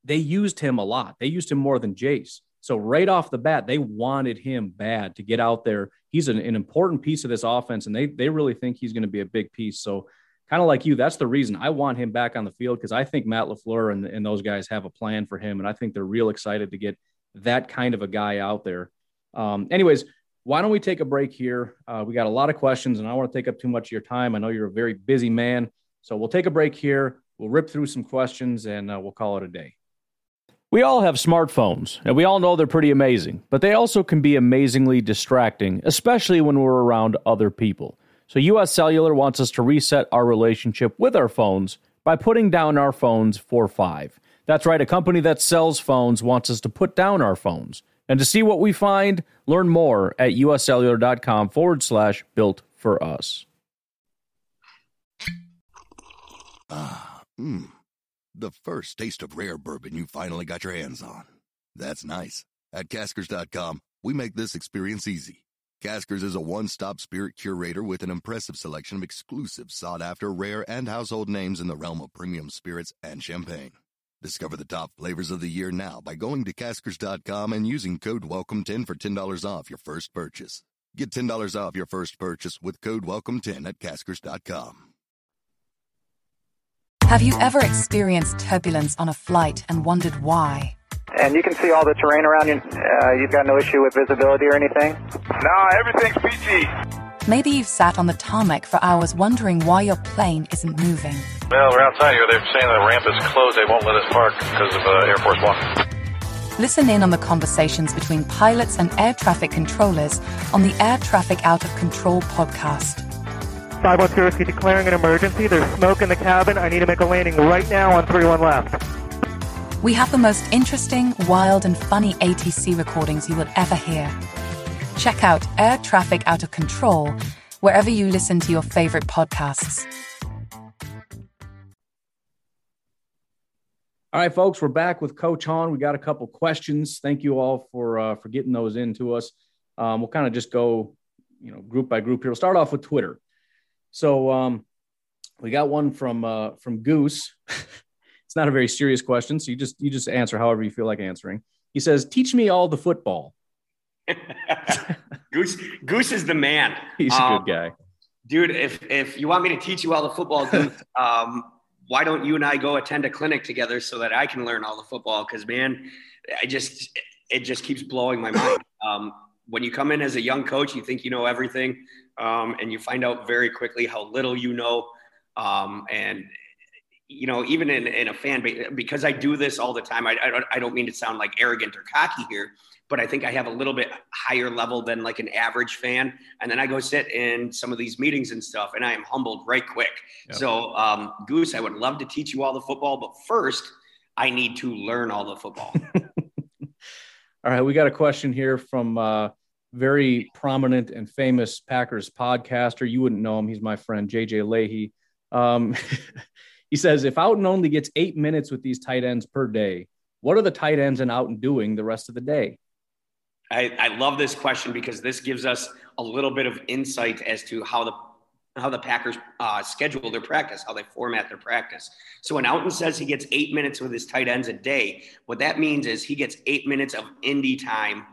they used him a lot. They used him more than Jace. So right off the bat, they wanted him bad to get out there. He's an important piece of this offense, and they really think he's going to be a big piece. So kind of like you, that's the reason I want him back on the field, because I think Matt LaFleur and those guys have a plan for him, and I think they're real excited to get that kind of a guy out there. Anyways, why don't we take a break here? We got a lot of questions, and I don't want to take up too much of your time. I know you're a very busy man, so we'll take a break here. We'll rip through some questions, and we'll call it a day. We all have smartphones, and we all know they're pretty amazing, but they also can be amazingly distracting, especially when we're around other people. So US Cellular wants us to reset our relationship with our phones by putting down our phones for $5. That's right, a company that sells phones wants us to put down our phones. And to see what we find, learn more at uscellular.com/built for us. The first taste of rare bourbon you finally got your hands on. That's nice. At Caskers.com, we make this experience easy. Caskers is a one-stop spirit curator with an impressive selection of exclusive, sought-after, rare, and household names in the realm of premium spirits and champagne. Discover the top flavors of the year now by going to Caskers.com and using code WELCOME10 for $10 off your first purchase. Get $10 off your first purchase with code WELCOME10 at Caskers.com. Have you ever experienced turbulence on a flight and wondered why? And you can see all the terrain around you. You've got no issue with visibility or anything? No, everything's PG. Maybe you've sat on the tarmac for hours wondering why your plane isn't moving. Well, we're outside here. They're saying the ramp is closed. They won't let us park because of Air Force One. Listen in on the conversations between pilots and air traffic controllers on the Air Traffic Out of Control podcast. 510 declaring an emergency. There's smoke in the cabin. I need to make a landing right now on 31 left. We have the most interesting, wild, and funny ATC recordings you will ever hear. Check out Air Traffic Out of Control wherever you listen to your favorite podcasts. All right, folks, we're back with Coach Hahn. We got a couple questions. Thank you all for getting those in to us. We'll kind of just go, group by group here. We'll start off with Twitter. So we got one from Goose. It's not a very serious question, so you just answer however you feel like answering. He says, "Teach me all the football." Goose is the man. He's a good guy, dude. If you want me to teach you all the football, Goose, why don't you and I go attend a clinic together so that I can learn all the football? Because man, it just keeps blowing my mind. When you come in as a young coach, you think you know everything. And you find out very quickly how little you know. And, even in a fan base, because I do this all the time, I don't mean to sound like arrogant or cocky here, but I think I have a little bit higher level than like an average fan. And then I go sit in some of these meetings and stuff, and I am humbled right quick. Yep. So, Goose, I would love to teach you all the football, but first I need to learn all the football. All right. We got a question here from, very prominent and famous Packers podcaster. You wouldn't know him. He's my friend, JJ Leahy. He says, if Outten only gets 8 minutes with these tight ends per day, what are the tight ends in Outten doing the rest of the day? I love this question because this gives us a little bit of insight as to how the Packers schedule their practice, how they format their practice. So when Outten says he gets 8 minutes with his tight ends a day, what that means is he gets 8 minutes of Indy time.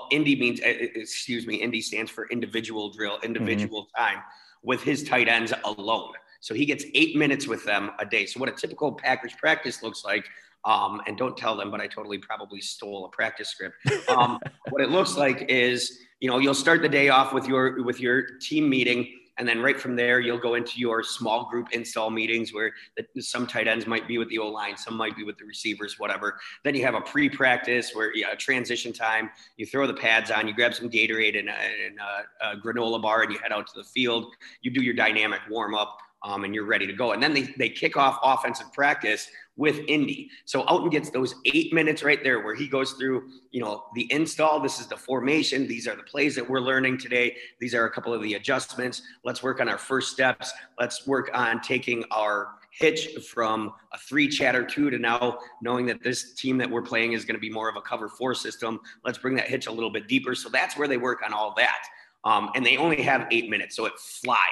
Indy stands for individual drill, time with his tight ends alone. So he gets 8 minutes with them a day. So what a typical Packers practice looks like, and don't tell them, but I totally probably stole a practice script. What it looks like is, you'll start the day off with your team meeting. And then right from there, you'll go into your small group install meetings where some tight ends might be with the O-line, some might be with the receivers, whatever. Then you have a pre-practice where a transition time, you throw the pads on, you grab some Gatorade and a granola bar, and you head out to the field. You do your dynamic warm-up, and you're ready to go. And then they kick off offensive practice with Indy. So Outten gets those 8 minutes right there where he goes through, the install. This is the formation. These are the plays that we're learning today. These are a couple of the adjustments. Let's work on our first steps. Let's work on taking our hitch from a 3 chatter 2 to now knowing that this team that we're playing is going to be more of a cover 4 system. Let's bring that hitch a little bit deeper. So that's where they work on all that. And they only have 8 minutes, so it flies.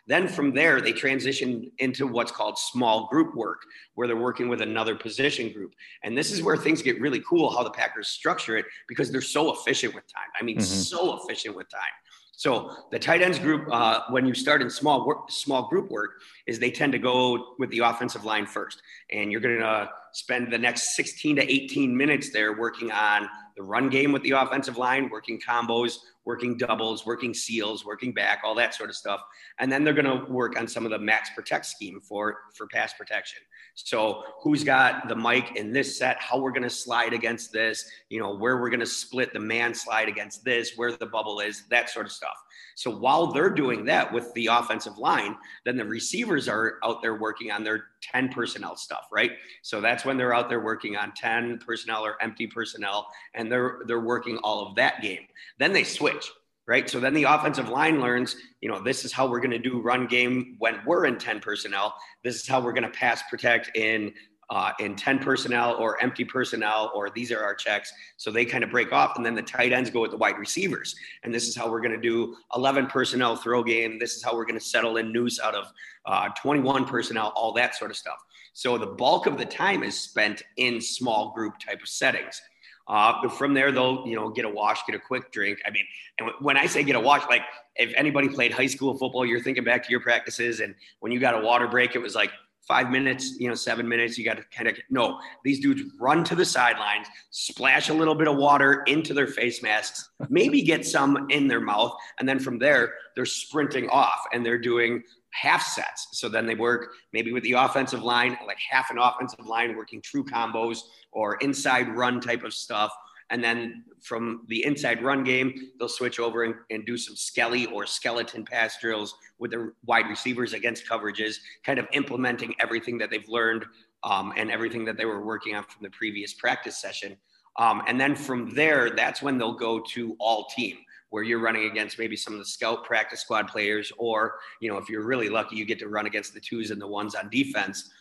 Then from there, they transition into what's called small group work, where they're working with another position group. And this is where things get really cool, how the Packers structure it, because they're so efficient with time. I mean, so efficient with time. So the tight ends group, when you start in small group work, is they tend to go with the offensive line first. And you're going to spend the next 16 to 18 minutes there working on the run game with the offensive line, working combos, working doubles, working seals, working back, all that sort of stuff. And then they're going to work on some of the max protect scheme for pass protection. So who's got the mic in this set, how we're going to slide against this, where we're going to split the man slide against this, where the bubble is, that sort of stuff. So while they're doing that with the offensive line, then the receivers are out there working on their 10 personnel stuff, right? So that's when they're out there working on 10 personnel or empty personnel, and they're working all of that game. Then they switch, right? So then the offensive line learns, this is how we're going to do run game when we're in 10 personnel. This is how we're going to pass protect in 10 personnel or empty personnel, or these are our checks. So they kind of break off, and then the tight ends go with the wide receivers. And this is how we're going to do 11 personnel throw game. This is how we're going to settle in noose out of 21 personnel, all that sort of stuff. So the bulk of the time is spent in small group type of settings. From there, they'll, get a wash, get a quick drink. I mean, and when I say get a wash, like if anybody played high school football, you're thinking back to your practices, and when you got a water break, it was like 5 minutes, 7 minutes. You got to kind of, no, these dudes run to the sidelines, splash a little bit of water into their face masks, maybe get some in their mouth. And then from there, they're sprinting off and they're doing half sets. So then they work maybe with the offensive line, like half an offensive line working true combos or inside run type of stuff. And then from the inside run game, they'll switch over and do some skelly or skeleton pass drills with their wide receivers against coverages, kind of implementing everything that they've learned and everything that they were working on from the previous practice session. And then from there, that's when they'll go to all team, where you're running against maybe some of the scout practice squad players, or, if you're really lucky, you get to run against the 2s and the 1s on defense,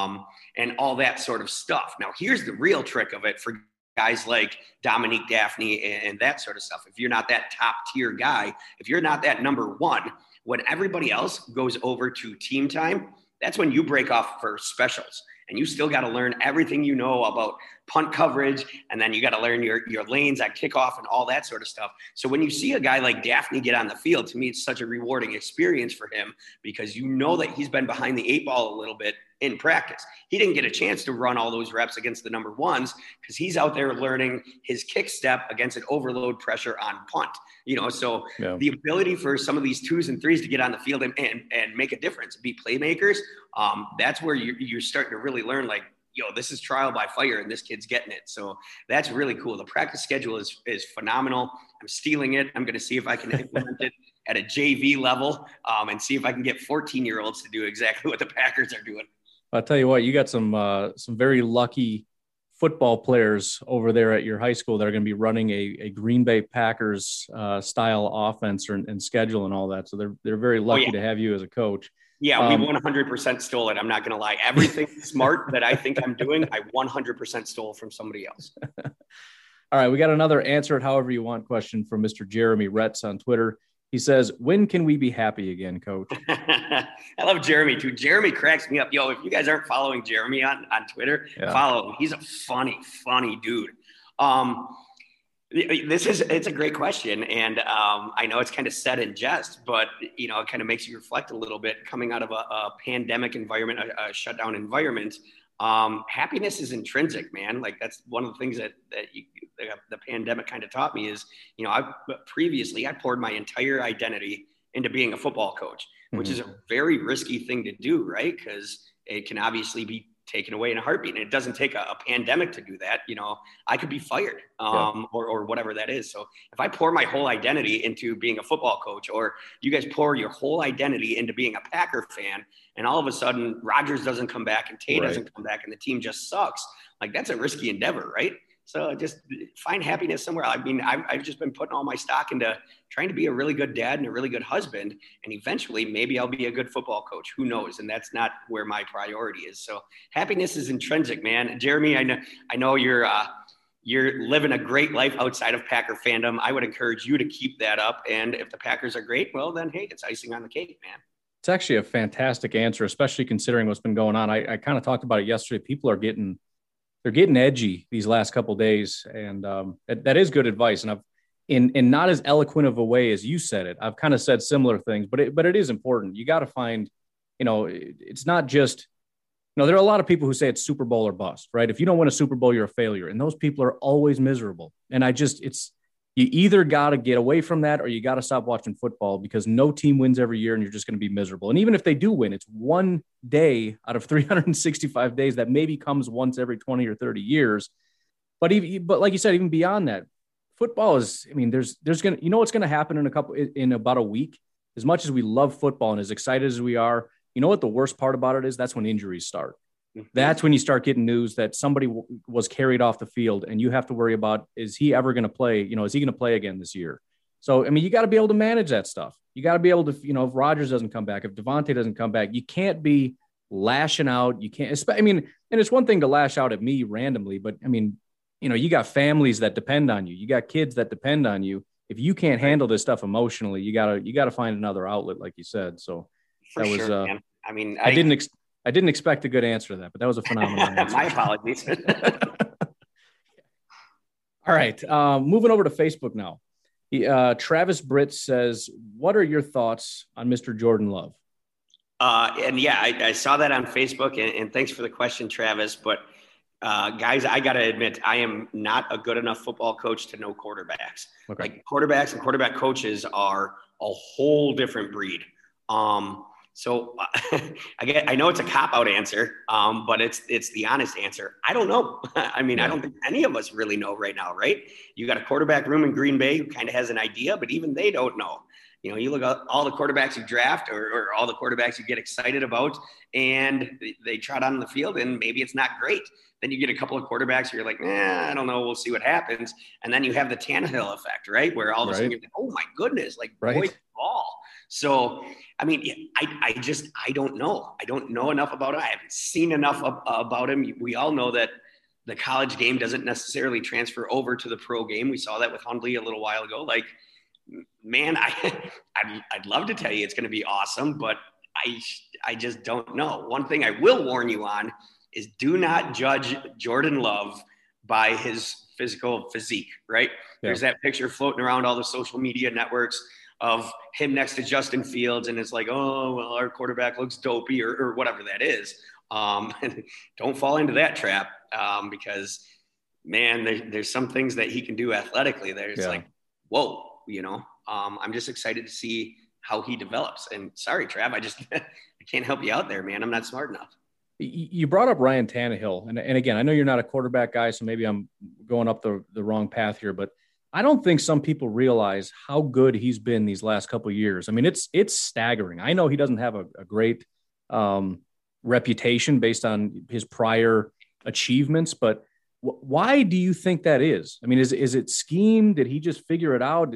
and all that sort of stuff. Now, here's the real trick of it for guys like Dominique Daphne and that sort of stuff. If you're not that top tier guy, if you're not that number one, when everybody else goes over to team time, that's when you break off for specials. And you still got to learn everything you know about punt coverage. And then you got to learn your lanes at kickoff and all that sort of stuff. So when you see a guy like Daphne get on the field, to me, it's such a rewarding experience for him, because you know that he's been behind the 8 ball a little bit in practice. He didn't get a chance to run all those reps against the number 1s because he's out there learning his kick step against an overload pressure on punt. So the ability for some of these 2s and 3s to get on the field and make a difference, be playmakers, that's where you're starting to really learn, like, this is trial by fire and this kid's getting it. So that's really cool. The practice schedule is phenomenal. I'm stealing it. I'm going to see if I can implement it at a JV level and see if I can get 14-year-olds to do exactly what the Packers are doing. I'll tell you what, you got some very lucky football players over there at your high school that are going to be running a Green Bay Packers style offense and schedule and all that. So they're very lucky to have you as a coach. Yeah, we 100% stole it. I'm not going to lie. Everything smart that I think I'm doing, I 100% stole from somebody else. All right, we got another answer it however you want question from Mr. Jeremy Retz on Twitter. He says, when can we be happy again, Coach? I love Jeremy, too. Jeremy cracks me up. Yo, if you guys aren't following Jeremy on Twitter, follow him. He's a funny dude. It's a great question. And I know it's kind of said in jest, but, it kind of makes you reflect a little bit coming out of a pandemic environment, a shutdown environment. Happiness is intrinsic, man. Like, that's one of the things that the pandemic kind of taught me is, I poured my entire identity into being a football coach, which is a very risky thing to do, right? Because it can obviously be taken away in a heartbeat, and it doesn't take a pandemic to do that. I could be fired or whatever that is. So if I pour my whole identity into being a football coach, or you guys pour your whole identity into being a Packer fan, and all of a sudden Rodgers doesn't come back and Tate doesn't come back and the team just sucks, like, that's a risky endeavor, right? So just find happiness somewhere. I mean, I've just been putting all my stock into trying to be a really good dad and a really good husband. And eventually maybe I'll be a good football coach. Who knows? And that's not where my priority is. So happiness is intrinsic, man. Jeremy, I know you're living a great life outside of Packer fandom. I would encourage you to keep that up. And if the Packers are great, well, then, hey, it's icing on the cake, man. It's actually a fantastic answer, especially considering what's been going on. I kind of talked about it yesterday. People are getting edgy these last couple of days, and that is good advice. And I've in not as eloquent of a way as you said it. I've kind of said similar things, but it is important. You got to find, it's not just, there are a lot of people who say it's Super Bowl or bust, right? If you don't win a Super Bowl, you're a failure, and those people are always miserable. And you either got to get away from that or you got to stop watching football, because no team wins every year and you're just going to be miserable. And even if they do win, it's one day out of 365 days that maybe comes once every 20 or 30 years. But like you said, even beyond that, football is, there's going to, what's going to happen in about a week. As much as we love football and as excited as we are, you know what the worst part about it is? That's when injuries start. That's when you start getting news that somebody was carried off the field, and you have to worry about, is he ever going to play? Is he going to play again this year? So, you got to be able to manage that stuff. You got to be able to, if Rodgers doesn't come back, if Devontae doesn't come back, you can't be lashing out. You can't, and it's one thing to lash out at me randomly, but you got families that depend on you. You got kids that depend on you. If you can't handle this stuff emotionally, you gotta find another outlet, like you said. So For that sure, was, man. I didn't expect a good answer to that, but that was a phenomenal answer. My apologies. All right. Moving over to Facebook now. Travis Britt says, what are your thoughts on Mr. Jordan Love? I saw that on Facebook, and thanks for the question, Travis. But guys, I got to admit, I am not a good enough football coach to know quarterbacks. Okay. Like, quarterbacks and quarterback coaches are a whole different breed. So I know it's a cop-out answer, but it's the honest answer. I don't know. I don't think any of us really know right now, right? You got a quarterback room in Green Bay who kind of has an idea, but even they don't know. You look at all the quarterbacks you draft or all the quarterbacks you get excited about, and they trot on the field, and maybe it's not great. Then you get a couple of quarterbacks where you're like, I don't know, we'll see what happens. And then you have the Tannehill effect, right? Where all of a sudden you're like, oh my goodness, boy, ball. So, I don't know. I don't know enough about him. I haven't seen enough about him. We all know that the college game doesn't necessarily transfer over to the pro game. We saw that with Hundley a little while ago. Like, man, I'd love to tell you it's going to be awesome, but I just don't know. One thing I will warn you on is do not judge Jordan Love by his physical physique, right? Yeah. There's that picture floating around all the social media networks of him next to Justin Fields, and it's like, oh, well, our quarterback looks dopey or whatever that is. Don't fall into that trap because, man, there's some things that he can do athletically. There's like, whoa, I'm just excited to see how he develops. And sorry, Trav, I can't help you out there, man. I'm not smart enough. You brought up Ryan Tannehill. And again, I know you're not a quarterback guy, so maybe I'm going up the wrong path here, but I don't think some people realize how good he's been these last couple of years. It's staggering. I know he doesn't have a great reputation based on his prior achievements, but why do you think that is? Is it scheme? Did he just figure it out?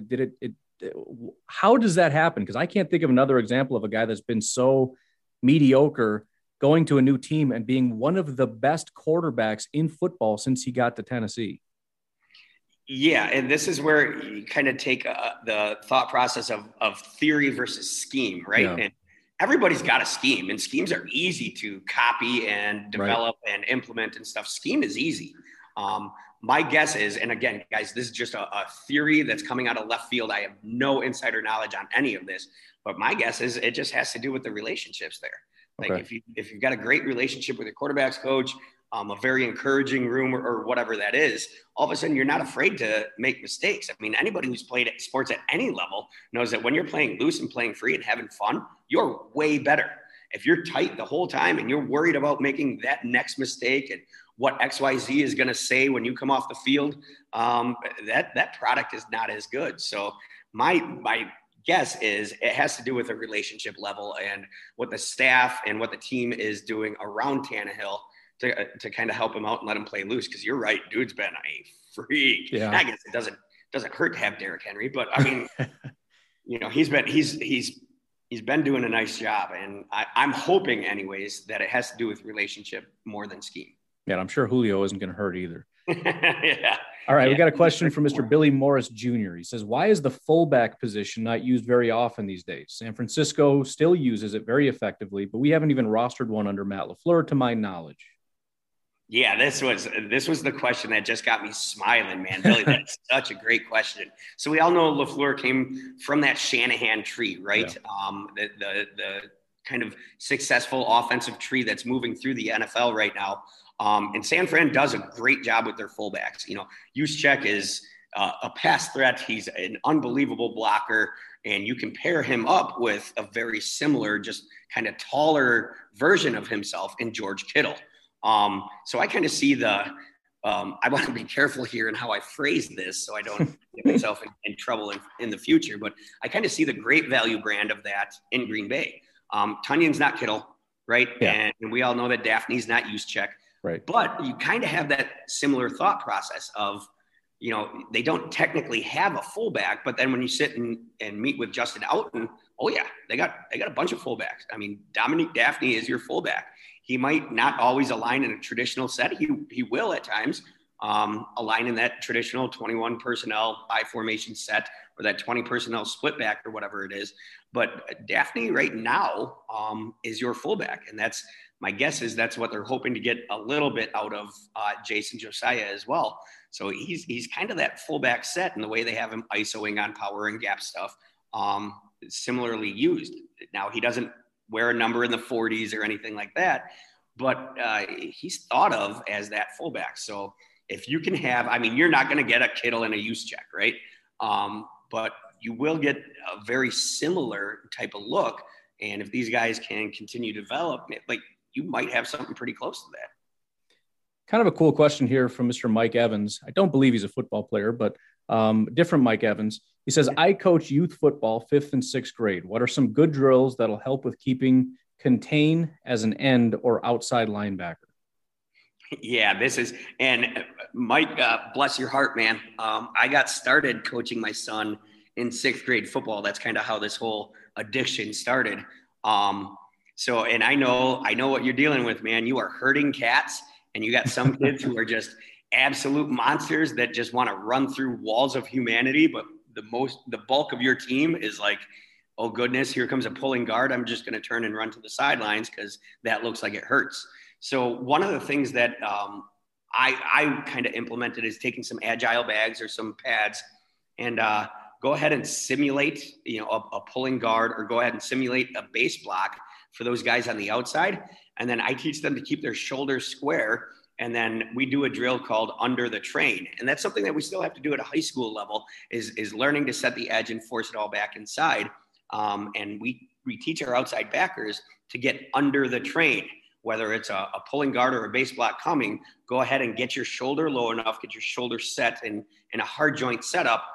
How does that happen? Because I can't think of another example of a guy that's been so mediocre going to a new team and being one of the best quarterbacks in football since he got to Tennessee. Yeah, and this is where you kind of take the thought process of theory versus scheme, right? Yeah. And everybody's got a scheme, and schemes are easy to copy and develop and implement and stuff. Scheme is easy. My guess is, and again, guys, this is just a theory that's coming out of left field. I have no insider knowledge on any of this, but my guess is it just has to do with the relationships there. Like if you've got a great relationship with your quarterback's coach, a very encouraging room or whatever that is, all of a sudden you're not afraid to make mistakes. Anybody who's played sports at any level knows that when you're playing loose and playing free and having fun, you're way better. If you're tight the whole time and you're worried about making that next mistake and what XYZ is going to say when you come off the field, that product is not as good. So my guess is it has to do with a relationship level and what the staff and what the team is doing around Tannehill to kind of help him out and let him play loose. Because you're right, dude's been a freak. Yeah. I guess it doesn't hurt to have Derrick Henry, but he's been doing a nice job, and I'm hoping anyways that it has to do with relationship more than scheme. Yeah, I'm sure Julio isn't going to hurt either. Yeah. All right, we got a question from Mr. Billy Morris Jr. He says, why is the fullback position not used very often these days? San Francisco still uses it very effectively, but we haven't even rostered one under Matt LaFleur, to my knowledge. Yeah, this was the question that just got me smiling, man. Billy, that's such a great question. So we all know LaFleur came from that Shanahan tree, right? Yeah. The kind of successful offensive tree that's moving through the NFL right now. And San Fran does a great job with their fullbacks. You know, Juszczyk is a pass threat. He's an unbelievable blocker. And you can pair him up with a very similar, just kind of taller version of himself in George Kittle. So I kind of see I want to be careful here in how I phrase this so I don't get myself in trouble in the future. But I kind of see the great value brand of that in Green Bay. Tunyon's not Kittle, right? Yeah. And we all know that Daphne's not Juszczyk. Right. But you kind of have that similar thought process of, you know, they don't technically have a fullback, but then when you sit and meet with Justin Outten, oh yeah, they got a bunch of fullbacks. I mean, Dominique Daphne is your fullback. He might not always align in a traditional set. He will at times align in that traditional 21 personnel I formation set or that 20 personnel split back or whatever it is. But Daphne right now is your fullback, and that's, my guess is that's what they're hoping to get a little bit out of Jason Josiah as well. So he's kind of that fullback set in the way they have him ISOing on power and gap stuff. Similarly used. Now he doesn't wear a number in the 40s or anything like that, but he's thought of as that fullback. So if you can have, I mean, you're not going to get a Kittle and a Juszczyk, right? But you will get a very similar type of look. And if these guys can continue to develop, like, you might have something pretty close to that. Kind of a cool question here from Mr. Mike Evans. I don't believe he's a football player, but different Mike Evans. He says, I coach youth football 5th and 6th grade. What are some good drills that'll help with keeping contain as an end or outside linebacker? Yeah, and Mike, bless your heart, man. I got started coaching my son in 6th grade football. That's kind of how this whole addiction started. So, and I know what you're dealing with, man. You are herding cats, and you got some kids who are just absolute monsters that just want to run through walls of humanity. But the bulk of your team is like, oh goodness, here comes a pulling guard. I'm just going to turn and run to the sidelines because that looks like it hurts. So one of the things that I kind of implemented is taking some agile bags or some pads and go ahead and simulate, you know, a pulling guard, or go ahead and simulate a base block for those guys on the outside. And then I teach them to keep their shoulders square. And then we do a drill called under the train. And that's something that we still have to do at a high school level is learning to set the edge and force it all back inside. And we teach our outside backers to get under the train, whether it's a pulling guard or a base block coming, go ahead and get your shoulder low enough, get your shoulder set in a hard joint setup,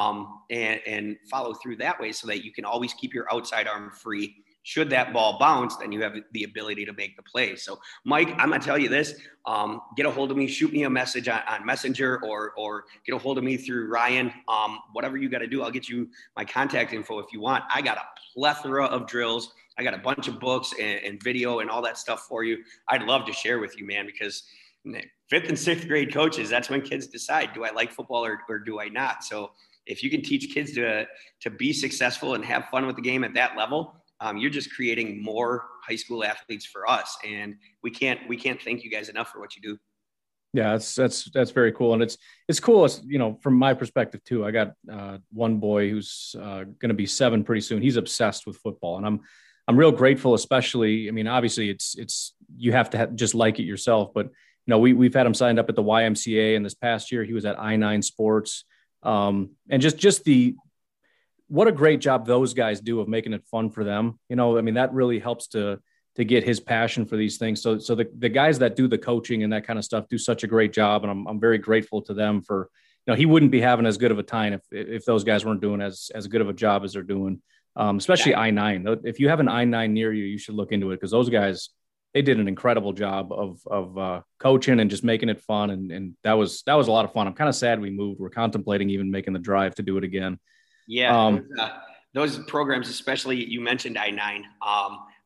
and follow through that way so that you can always keep your outside arm free. Should that ball bounce, then you have the ability to make the play. So, Mike, I'm going to tell you this. Get a hold of me. Shoot me a message on Messenger or get a hold of me through Ryan. Whatever you got to do, I'll get you my contact info if you want. I got a plethora of drills. I got a bunch of books and video and all that stuff for you. I'd love to share with you, man, because 5th and 6th grade coaches, that's when kids decide, do I like football or do I not? So if you can teach kids to be successful and have fun with the game at that level, you're just creating more high school athletes for us. And we can't thank you guys enough for what you do. Yeah, that's very cool. And it's cool, you know, from my perspective too. I got one boy who's going to be 7 pretty soon. He's obsessed with football, and I'm real grateful, especially, I mean, obviously it's you have to just like it yourself, but you know, we've had him signed up at the YMCA, and this past year he was at I-9 Sports. And just what a great job those guys do of making it fun for them. You know, I mean, that really helps to get his passion for these things. So the guys that do the coaching and that kind of stuff do such a great job. And I'm very grateful to them for, you know, he wouldn't be having as good of a time if those guys weren't doing as good of a job as they're doing. Especially I-9. If you have an I-9 near you, you should look into it, because those guys, they did an incredible job of coaching and just making it fun. And that was a lot of fun. I'm kind of sad we moved. We're contemplating even making the drive to do it again. Yeah. Those programs, especially you mentioned I-9,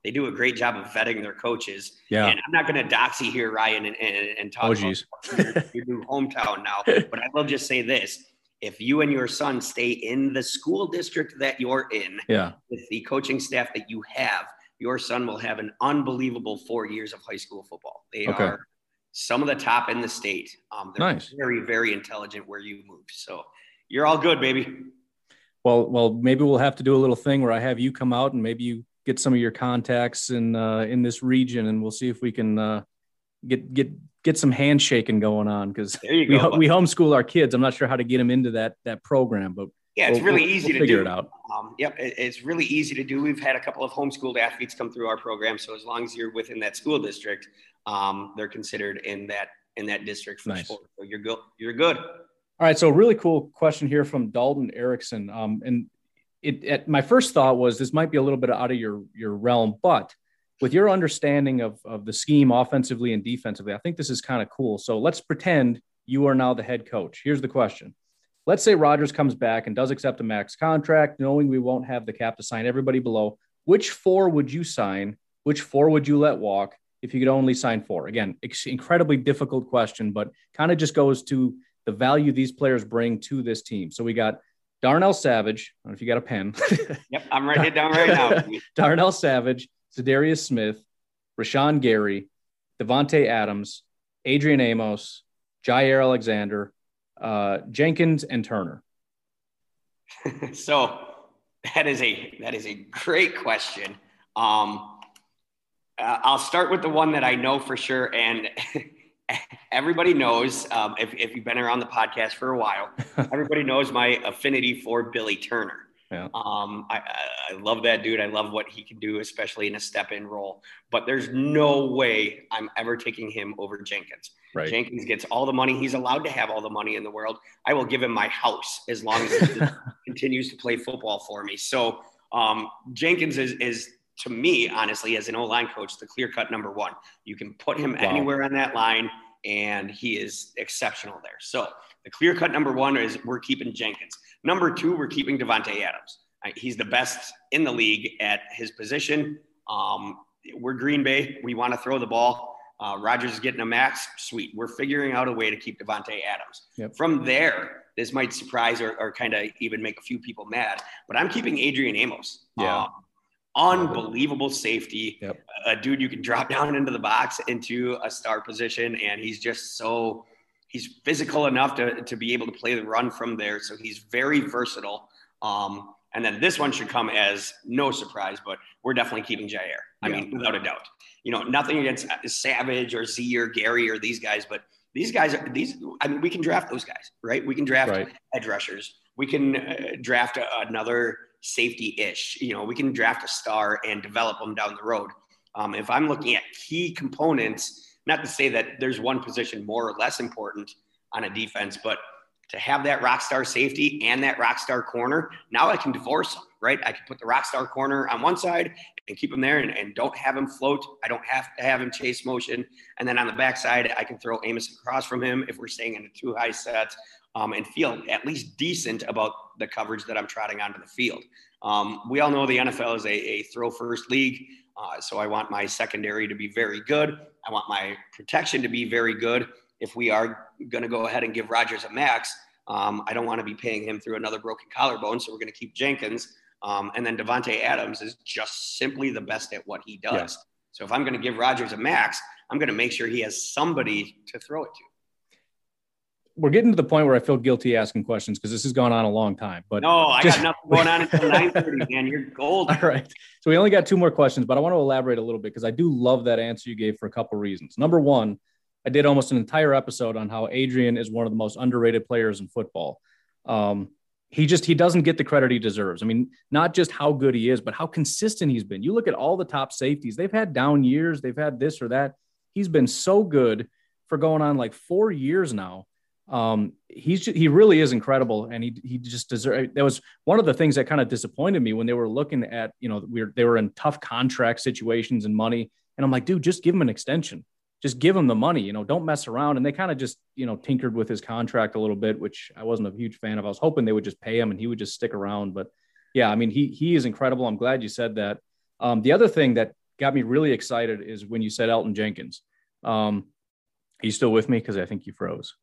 they do a great job of vetting their coaches. Yeah. And I'm not going to doxy here, Ryan, and talk about your new hometown now, but I will just say this. If you and your son stay in the school district that you're in, with the coaching staff that you have, your son will have an unbelievable 4 years of high school football. They are some of the top in the state. They're very, very intelligent where you moved. So you're all good, baby. Well, maybe we'll have to do a little thing where I have you come out and maybe you get some of your contacts in this region, and we'll see if we can get some handshaking going on, because we homeschool our kids. I'm not sure how to get them into that program, but it's really easy to figure do. It out. It's really easy to do. We've had a couple of homeschooled athletes come through our program, so as long as you're within that school district, they're considered in that district for sport. So you're good. All right. So really cool question here from Dalton Erickson. And my first thought was this might be a little bit out of your realm, but with your understanding of the scheme offensively and defensively, I think this is kind of cool. So let's pretend you are now the head coach. Here's the question. Let's say Rodgers comes back and does accept a max contract, knowing we won't have the cap to sign everybody below. Which 4 would you sign? Which 4 would you let walk if you could only sign 4? Again, incredibly difficult question, but kind of just goes to the value these players bring to this team. So we got Darnell Savage. I don't know if you got a pen. Yep, I'm writing it down right now. Darnell Savage, Za'Darius Smith, Rashawn Gary, Devontae Adams, Adrian Amos, Jair Alexander, Jenkins, and Turner. So that is a great question. I'll start with the one that I know for sure, and everybody knows, if you've been around the podcast for a while, everybody knows my affinity for Billy Turner. Yeah. I love that dude. I love what he can do, especially in a step-in role. But there's no way I'm ever taking him over Jenkins. Right. Jenkins gets all the money. He's allowed to have all the money in the world. I will give him my house as long as he continues to play football for me. So Jenkins is, to me, honestly, as an O-line coach, the clear-cut number 1. You can put him anywhere on that line, and he is exceptional there. So the clear-cut number 1 is we're keeping Jenkins. Number 2, we're keeping Devontae Adams. He's the best in the league at his position. We're Green Bay. We want to throw the ball. Rodgers is getting a max. Sweet. We're figuring out a way to keep Devontae Adams. Yep. From there, this might surprise or kind of even make a few people mad, but I'm keeping Adrian Amos. Yeah. Unbelievable safety. Yep. A dude you can drop down into the box into a star position, and he's just he's physical enough to be able to play the run from there. So he's very versatile. And then this one should come as no surprise, but we're definitely keeping Jair. I mean, without a doubt. Nothing against Savage or Z or Gary or these guys, but these guys we can draft those guys, right? We can draft edge rushers. We can draft another safety-ish. We can draft a star and develop them down the road. If I'm looking at key components, not to say that there's one position more or less important on a defense, but to have that rock star safety and that rock star corner, now I can divorce them, right? I can put the rock star corner on one side and keep him there and don't have him float. I don't have to have him chase motion. And then on the backside, I can throw Amos across from him if we're staying in a 2 high set, and feel at least decent about the coverage that I'm trotting onto the field. We all know the NFL is a throw first league. So I want my secondary to be very good. I want my protection to be very good. If we are going to go ahead and give Rodgers a max, I don't want to be paying him through another broken collarbone. So we're going to keep Jenkins. And then Devontae Adams is just simply the best at what he does. Yeah. So if I'm going to give Rodgers a max, I'm going to make sure he has somebody to throw it to. We're getting to the point where I feel guilty asking questions because this has gone on a long time. But no, I got nothing going on until 9:30, man. You're gold. All right. So we only got 2 more questions, but I want to elaborate a little bit because I do love that answer you gave for a couple of reasons. Number 1, I did almost an entire episode on how Adrian is one of the most underrated players in football. He doesn't get the credit he deserves. I mean, not just how good he is, but how consistent he's been. You look at all the top safeties, they've had down years, they've had this or that. He's been so good for going on like 4 years now. He really is incredible. And he just deserves, that was one of the things that kind of disappointed me when they were looking at, they were in tough contract situations and money. And I'm like, dude, just give him an extension. Just give him the money, don't mess around. And they kind of just, tinkered with his contract a little bit, which I wasn't a huge fan of. I was hoping they would just pay him and he would just stick around. But yeah, I mean, he is incredible. I'm glad you said that. The other thing that got me really excited is when you said Elgton Jenkins. Are you still with me? Because I think you froze.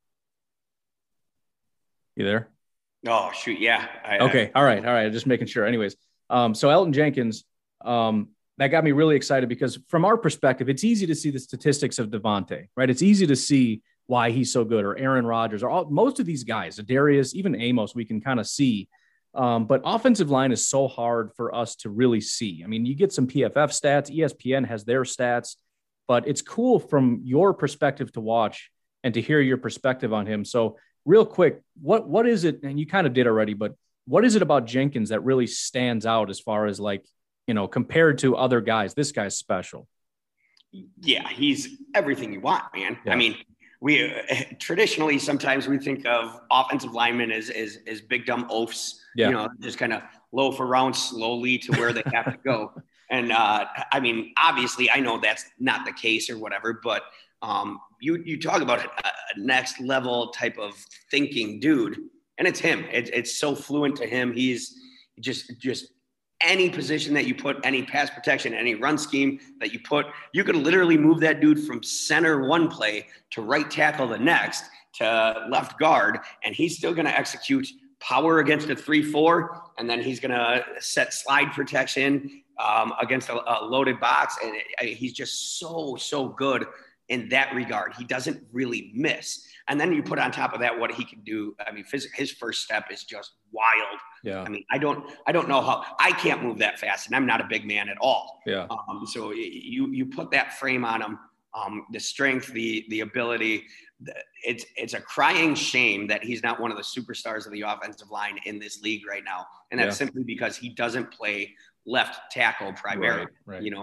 You there? Oh, shoot. Yeah. Okay. All right. Just making sure. Anyways, so Elgton Jenkins, that got me really excited because from our perspective, it's easy to see the statistics of Devontae, right? It's easy to see why he's so good, or Aaron Rodgers, or most of these guys, Darius, even Amos, we can kind of see. But offensive line is so hard for us to really see. I mean, you get some PFF stats, ESPN has their stats, but it's cool from your perspective to watch and to hear your perspective on him. So real quick, what is it? And you kind of did already, but what is it about Jenkins that really stands out as far as like, compared to other guys? This guy's special. Yeah, he's everything you want, man. Yeah. I mean, we traditionally sometimes we think of offensive linemen as big dumb oafs, just kind of loaf around slowly to where they have to go. And I mean, obviously, I know that's not the case or whatever, but you talk about a next level type of thinking dude, and it's him. It's so fluent to him. He's just any position that you put, any pass protection, any run scheme that you put, you could literally move that dude from center one play to right tackle the next to left guard, and he's still going to execute power against a 3-4, and then he's going to set slide protection against a loaded box, and he's just so good in that regard. He doesn't really miss. And then you put on top of that what he can do. I mean, his first step is just wild. Yeah. I mean, I don't know how I can't move that fast, and I'm not a big man at all. Yeah. So you put that frame on him, the strength, the ability. It's a crying shame that he's not one of the superstars of the offensive line in this league right now, and that's simply because he doesn't play left tackle primarily. Right.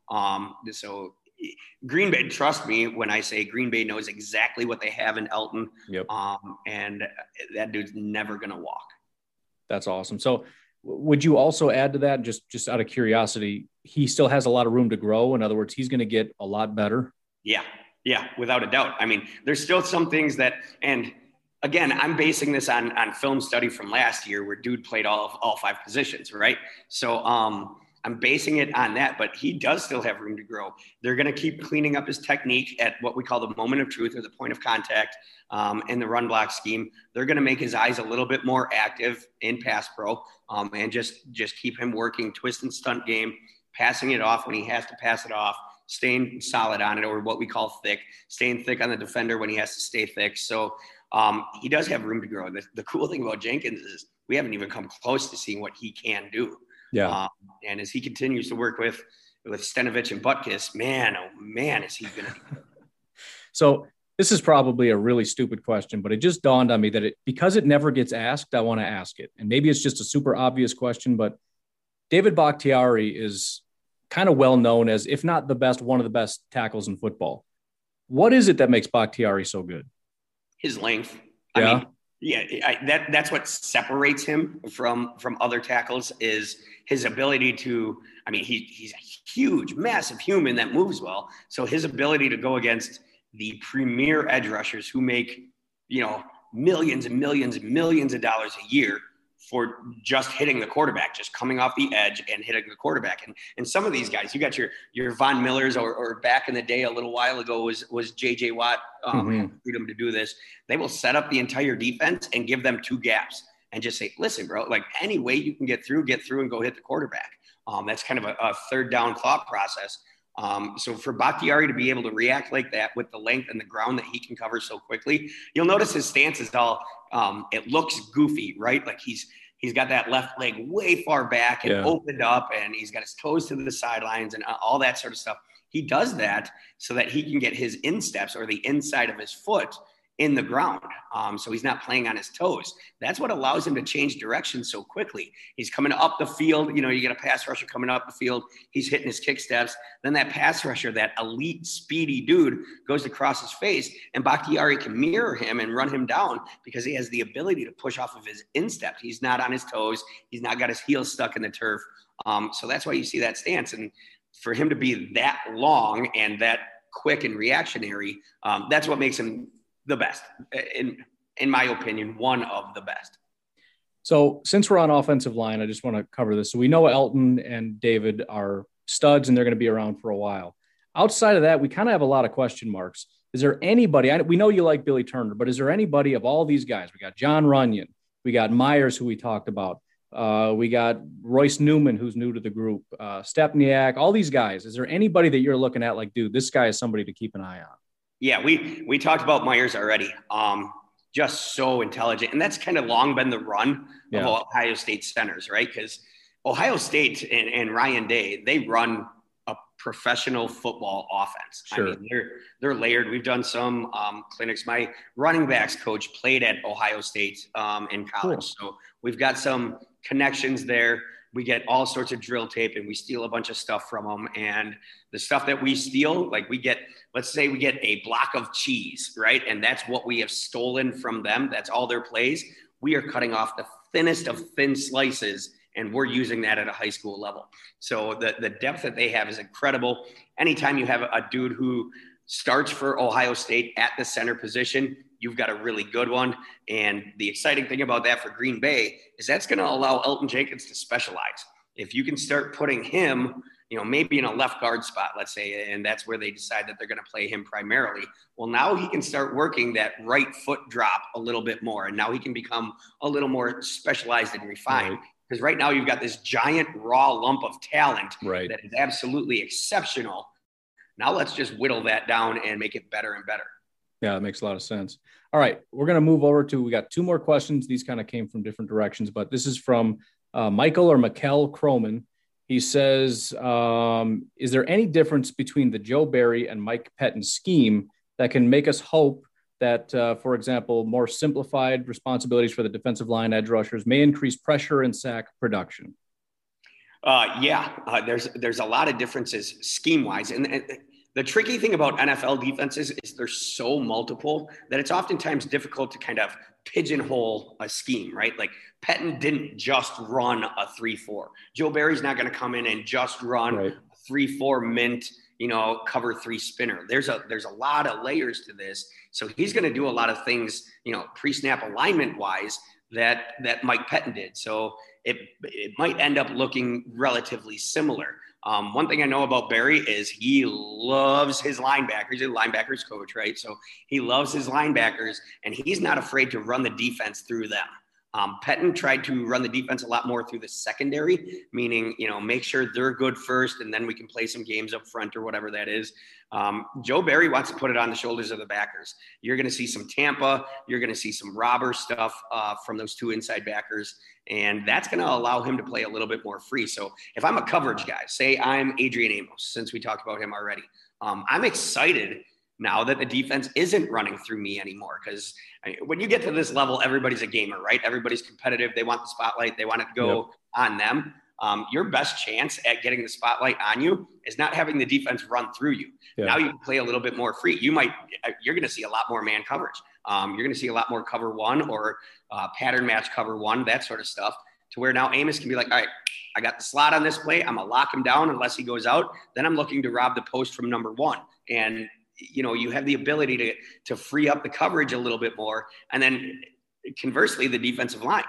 So Green Bay, trust me when I say Green Bay knows exactly what they have in Elgton. Yep. And that dude's never going to walk. That's awesome. So would you also add to that, just out of curiosity, he still has a lot of room to grow? In other words, he's going to get a lot better. Yeah, without a doubt. I mean, there's still some things that, and again, I'm basing this on film study from last year where dude played all 5 positions, right? So, I'm basing it on that, but he does still have room to grow. They're going to keep cleaning up his technique at what we call the moment of truth, or the point of contact in the run block scheme. They're going to make his eyes a little bit more active in pass pro, and just keep him working twist and stunt game, passing it off when he has to pass it off, staying solid on it, or what we call thick, staying thick on the defender when he has to stay thick. So he does have room to grow. The cool thing about Jenkins is we haven't even come close to seeing what he can do. Yeah. And as he continues to work with Stenavich and Butkus, man, oh man, is he going to be. So this is probably a really stupid question, but it just dawned on me that because it never gets asked, I want to ask it. And maybe it's just a super obvious question, but David Bakhtiari is kind of well known as, if not the best, one of the best tackles in football. What is it that makes Bakhtiari so good? His length. Yeah. I mean, that's what separates him from other tackles, is his ability to, I mean, he's a huge, massive human that moves well. So his ability to go against the premier edge rushers who make, millions and millions and millions of dollars a year for just hitting the quarterback, just coming off the edge and hitting the quarterback. And some of these guys, you got your Von Millers, or back in the day, a little while ago was JJ Watt, freedom to do this. They will set up the entire defense and give them 2 gaps and just say, listen, bro, like any way you can get through and go hit the quarterback. That's kind of a third down thought process. So for Bakhtiari to be able to react like that with the length and the ground that he can cover so quickly, you'll notice his stance is all, it looks goofy, right? Like he's got that left leg way far back and opened up, and he's got his toes to the sidelines and all that sort of stuff. He does that so that he can get his insteps, or the inside of his foot, in the ground. So he's not playing on his toes. That's what allows him to change direction so quickly. He's coming up the field. You get a pass rusher coming up the field. He's hitting his kick steps. Then that pass rusher, that elite speedy dude, goes across his face, and Bakhtiari can mirror him and run him down because he has the ability to push off of his instep. He's not on his toes. He's not got his heels stuck in the turf. So that's why you see that stance. And for him to be that long and that quick and reactionary, that's what makes him the best, in my opinion, one of the best. So since we're on offensive line, I just want to cover this. So we know Elgton and David are studs and they're going to be around for a while. Outside of that, we kind of have a lot of question marks. Is there anybody, we know you like Billy Turner, but is there anybody of all these guys? We got John Runyon, we got Myers, who we talked about. We got Royce Newman, who's new to the group, Stepniak, all these guys. Is there anybody that you're looking at like, dude, this guy is somebody to keep an eye on? Yeah, we talked about Myers already. Just so intelligent. And that's kind of long been the run of Ohio State centers, right? Because Ohio State and Ryan Day, they run a professional football offense. Sure. I mean, they're layered. We've done some clinics. My running backs coach played at Ohio State in college. Cool. So we've got some connections there. We get all sorts of drill tape and we steal a bunch of stuff from them. And the stuff that we steal, like let's say we get a block of cheese, right? And that's what we have stolen from them. That's all their plays. We are cutting off the thinnest of thin slices and we're using that at a high school level. So the depth that they have is incredible. Anytime you have a dude who starts for Ohio State at the center position, you've got a really good one. And the exciting thing about that for Green Bay is that's going to allow Elton Jenkins to specialize. If you can start putting him, maybe in a left guard spot, let's say, and that's where they decide that they're going to play him primarily. Well, now he can start working that right foot drop a little bit more. And now he can become a little more specialized and refined. Because right now you've got this giant raw lump of talent that is absolutely exceptional. Now let's just whittle that down and make it better and better. Yeah, that makes a lot of sense. All right, we're going to move over to, we got two more questions. These kind of came from different directions, but this is from Michael or Mikkel Croman. He says, is there any difference between the Joe Barry and Mike Pettine scheme that can make us hope that, for example, more simplified responsibilities for the defensive line edge rushers may increase pressure and sack production? There's a lot of differences scheme-wise. And the tricky thing about NFL defenses is they're so multiple that it's oftentimes difficult to kind of pigeonhole a scheme, right? Like Pettine didn't just run a 3-4. Joe Barry's not going to come in and just run a 3-4 mint, cover 3 spinner. There's a lot of layers to this. So he's going to do a lot of things, pre-snap alignment wise that Mike Pettine did. So it might end up looking relatively similar. One thing I know about Barry is he loves his linebackers. He's a linebackers coach, right? So he loves his linebackers, and he's not afraid to run the defense through them. Pettine tried to run the defense a lot more through the secondary, meaning, make sure they're good first, and then we can play some games up front or whatever that is. Joe Barry wants to put it on the shoulders of the backers. You're going to see some Tampa. You're going to see some robber stuff from those two inside backers. And that's going to allow him to play a little bit more free. So if I'm a coverage guy, say I'm Adrian Amos, since we talked about him already, I'm excited now that the defense isn't running through me anymore. Because when you get to this level, everybody's a gamer, right? Everybody's competitive. They want the spotlight. They want it to go on them. Your best chance at getting the spotlight on you is not having the defense run through you. Yeah. Now you can play a little bit more free. You're going to see a lot more man coverage. You're going to see a lot more cover one or pattern match cover one, that sort of stuff, to where now Amos can be like, all right, I got the slot on this play. I'm going to lock him down unless he goes out. Then I'm looking to rob the post from number one. And, you have the ability to free up the coverage a little bit more. And then conversely, the defensive line.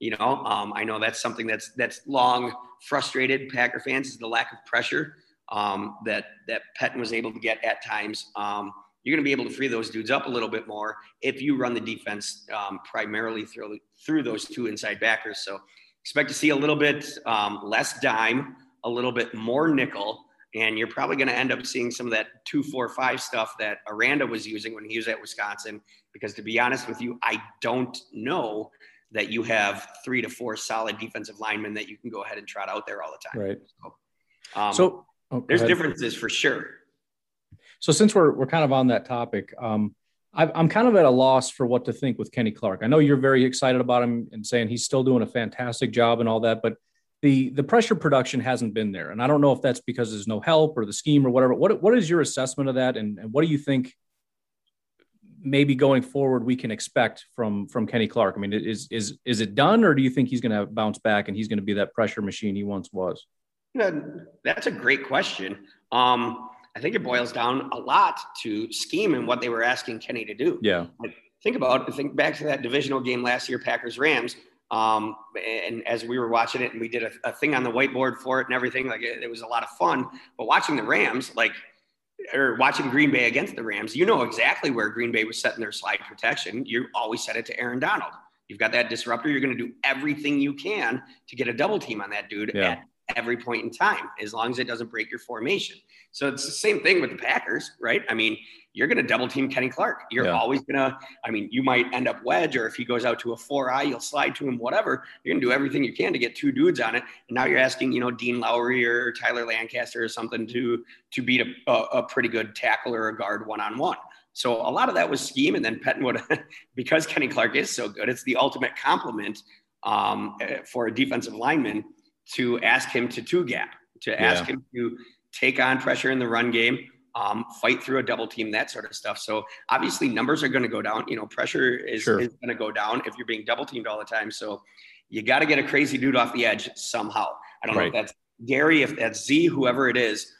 I know that's something that's long frustrated Packer fans, is the lack of pressure that Pettine was able to get at times. You're going to be able to free those dudes up a little bit more if you run the defense primarily through those two inside backers. So expect to see a little bit less dime, a little bit more nickel, and you're probably going to end up seeing some of that 2-4-5 stuff that Aranda was using when he was at Wisconsin. Because to be honest with you, I don't know that you have 3 to 4 solid defensive linemen that you can go ahead and trot out there all the time. Right. There's differences for sure. So since we're kind of on that topic, I'm kind of at a loss for what to think with Kenny Clark. I know you're very excited about him and saying he's still doing a fantastic job and all that, but the pressure production hasn't been there. And I don't know if that's because there's no help or the scheme or whatever. What is your assessment of that? And what do you think maybe going forward we can expect from Kenny Clark? I mean, is it done, or do you think he's going to bounce back and he's going to be that pressure machine he once was? That's a great question. I think it boils down a lot to scheme and what they were asking Kenny to do. Yeah. Think back to that divisional game last year, Packers-Rams. And as we were watching it, and we did a thing on the whiteboard for it and everything, like it was a lot of fun. But watching the Rams, or watching Green Bay against the Rams, you know exactly where Green Bay was setting their slide protection. You always set it to Aaron Donald. You've got that disruptor. You're going to do everything you can to get a double team on that dude at every point in time, as long as it doesn't break your formation. So it's the same thing with the Packers, right? I mean, you're going to double team Kenny Clark. You're always going to, you might end up wedge, or if he goes out to a 4-eye, you'll slide to him, whatever. You're going to do everything you can to get two dudes on it. And now you're asking, Dean Lowry or Tyler Lancaster or something to beat a pretty good tackle or a guard one-on-one. So a lot of that was scheme. And then Pettine would, because Kenny Clark is so good, it's the ultimate compliment for a defensive lineman to ask him to two gap, to ask him to take on pressure in the run game, fight through a double team, that sort of stuff. So obviously numbers are going to go down. Pressure is going to go down if you're being double teamed all the time. So you got to get a crazy dude off the edge somehow. I don't know if that's Gary, if that's Z, whoever it is.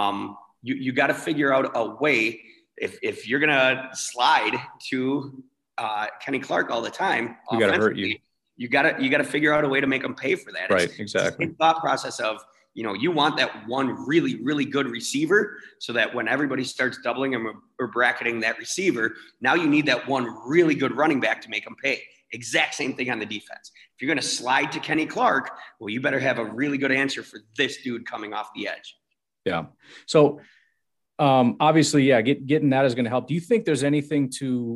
You got to figure out a way. If you're going to slide to Kenny Clark all the time, we got to hurt you. You got to figure out a way to make them pay for that. Right. Exactly. It's the thought process of, you want that one really, really good receiver so that when everybody starts doubling him or bracketing that receiver, now you need that one really good running back to make them pay. Exact same thing on the defense. If you're going to slide to Kenny Clark, well, you better have a really good answer for this dude coming off the edge. Yeah. So obviously, getting that is going to help. Do you think there's anything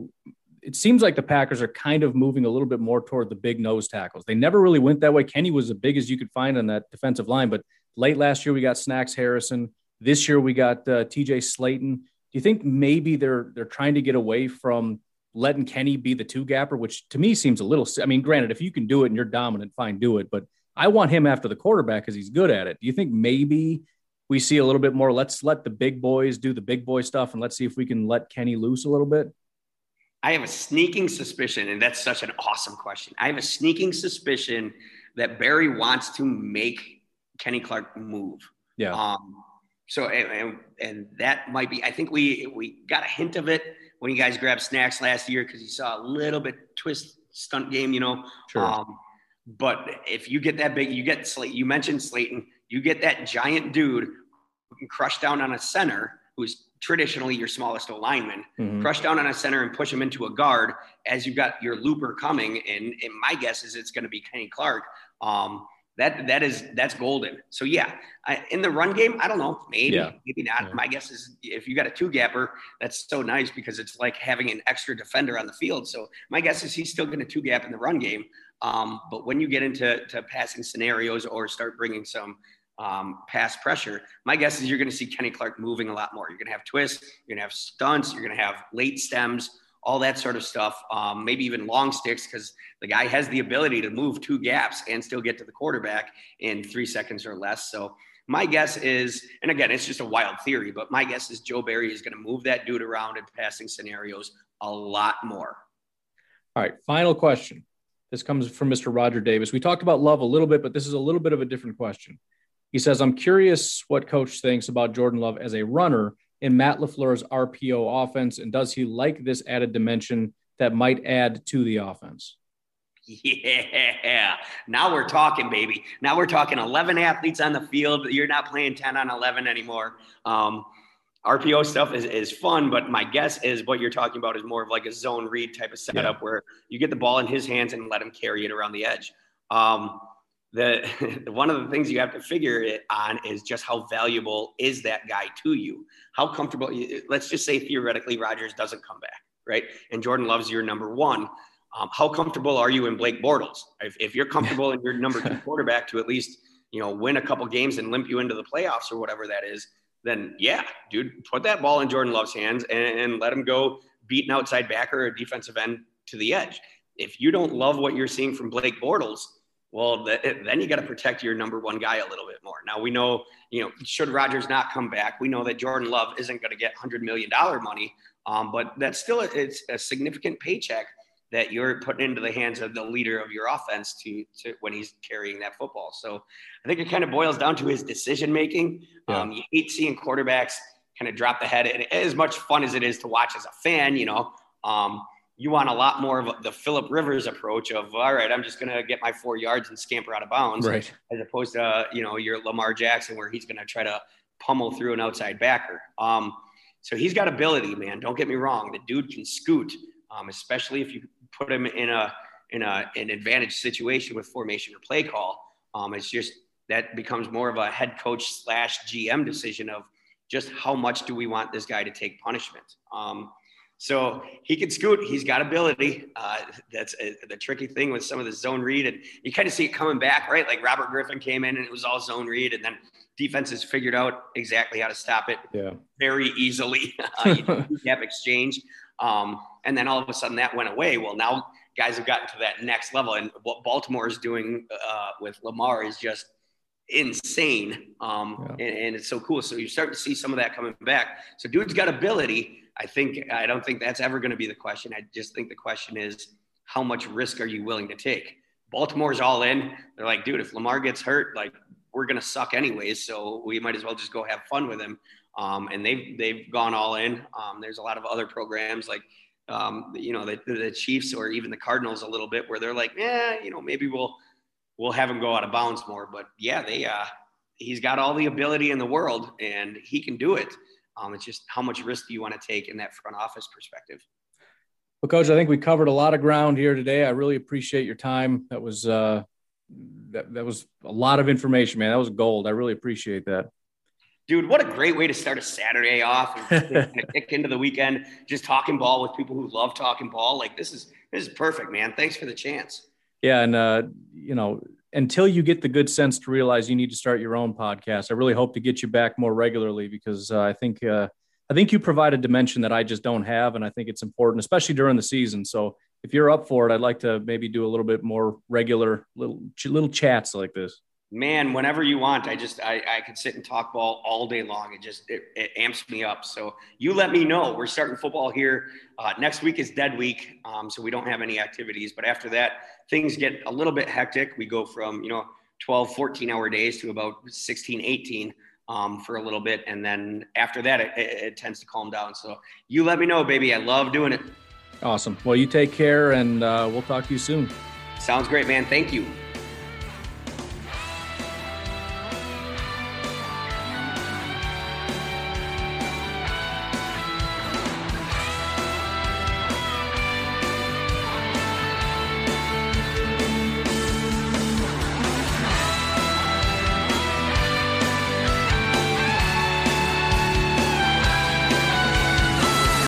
it seems like the Packers are kind of moving a little bit more toward the big nose tackles. They never really went that way. Kenny was as big as you could find on that defensive line, but late last year we got Snacks Harrison. This year we got TJ Slayton. Do you think maybe they're trying to get away from letting Kenny be the two gapper, which to me seems a little, granted, if you can do it and you're dominant, fine, do it. But I want him after the quarterback because he's good at it. Do you think maybe we see a little bit more, let's let the big boys do the big boy stuff and let's see if we can let Kenny loose a little bit? I have a sneaking suspicion, and that's such an awesome question. I have a sneaking suspicion that Barry wants to make Kenny Clark move. Yeah. So that might be, I think we got a hint of it when you guys grabbed Snacks last year, because you saw a little bit twist stunt game, Sure. But if you get that big, you get Slayton, you mentioned Slayton, you get that giant dude who can crush down on a center who's traditionally your smallest lineman, crush down on a center and push him into a guard as you've got your looper coming. And my guess is it's going to be Kenny Clark. That's golden. So in the run game, I don't know, maybe not. Yeah. My guess is if you got a two gapper, that's so nice because it's like having an extra defender on the field. So my guess is he's still going to two gap in the run game. But when you get into passing scenarios or start bringing some pass pressure, my guess is you're going to see Kenny Clark moving a lot more. You're going to have twists, you're going to have stunts, you're going to have late stems, all that sort of stuff, maybe even long sticks, because the guy has the ability to move two gaps and still get to the quarterback in 3 seconds or less. So my guess is, and again, it's just a wild theory, but my guess is Joe Barry is going to move that dude around in passing scenarios a lot more. All right, final question. This comes from Mr. Roger Davis. We talked about Love a little bit, but this is a little bit of a different question. He says, I'm curious what coach thinks about Jordan Love as a runner in Matt LaFleur's RPO offense, and does he like this added dimension that might add to the offense? Yeah, now we're talking, baby. Now we're talking 11 athletes on the field. You're not playing 10 on 11 anymore. RPO stuff is fun, but my guess is what you're talking about is more of like a zone read type of setup where you get the ball in his hands and let him carry it around the edge. One of the things you have to figure it on is just how valuable is that guy to you? How comfortable, let's just say theoretically Rodgers doesn't come back, right? And Jordan Love's your number one. How comfortable are you in Blake Bortles? If you're comfortable in your number two quarterback to at least, win a couple games and limp you into the playoffs or whatever that is, then dude, put that ball in Jordan Love's hands and let him go beat an outside backer or a defensive end to the edge. If you don't love what you're seeing from Blake Bortles, well, then you got to protect your number one guy a little bit more. Now we know, should Rodgers not come back, we know that Jordan Love isn't going to get $100 million money, but that's still it's a significant paycheck that you're putting into the hands of the leader of your offense to when he's carrying that football. So I think it kind of boils down to his decision making. Yeah. You hate seeing quarterbacks kind of drop the head. And as much fun as it is to watch as a fan, you want a lot more of the Phillip Rivers approach of, all right, I'm just going to get my 4 yards and scamper out of bounds, right, as opposed to, your Lamar Jackson, where he's going to try to pummel through an outside backer. So he's got ability, man. Don't get me wrong. The dude can scoot, especially if you put him in an advantage situation with formation or play call. It's just that becomes more of a head coach / GM decision of just how much do we want this guy to take punishment. So he can scoot. He's got ability. That's the tricky thing with some of the zone read. And you kind of see it coming back, right? Like Robert Griffin came in and it was all zone read. And then defenses figured out exactly how to stop it very easily. Gap exchange. And then all of a sudden that went away. Well, now guys have gotten to that next level. And what Baltimore is doing with Lamar is just insane. And it's so cool. So you're starting to see some of that coming back. So dude's got ability. I don't think that's ever going to be the question. I just think the question is, how much risk are you willing to take? Baltimore's all in. They're like, dude, if Lamar gets hurt, like, we're going to suck anyways. So we might as well just go have fun with him. And they've gone all in. There's a lot of other programs like, the Chiefs or even the Cardinals a little bit where they're like, maybe we'll have him go out of bounds more. But yeah, he's got all the ability in the world and he can do it. It's just how much risk do you want to take in that front office perspective? Well, Coach, I think we covered a lot of ground here today. I really appreciate your time. That was that was a lot of information, man. That was gold. I really appreciate that. Dude, what a great way to start a Saturday off and kick into the weekend, just talking ball with people who love talking ball. Like this is perfect, man. Thanks for the chance. Yeah. And, until you get the good sense to realize you need to start your own podcast, I really hope to get you back more regularly because I think you provide a dimension that I just don't have. And I think it's important, especially during the season. So if you're up for it, I'd like to maybe do a little bit more regular little chats like this. Man, whenever you want. I could sit and talk ball all day long. It amps me up. So you let me know. We're starting football here. Next week is dead week. So we don't have any activities, but after that, things get a little bit hectic. We go from, 12, 14 hour days to about 16, 18 for a little bit. And then after that, it tends to calm down. So you let me know, baby. I love doing it. Awesome. Well, you take care and we'll talk to you soon. Sounds great, man. Thank you.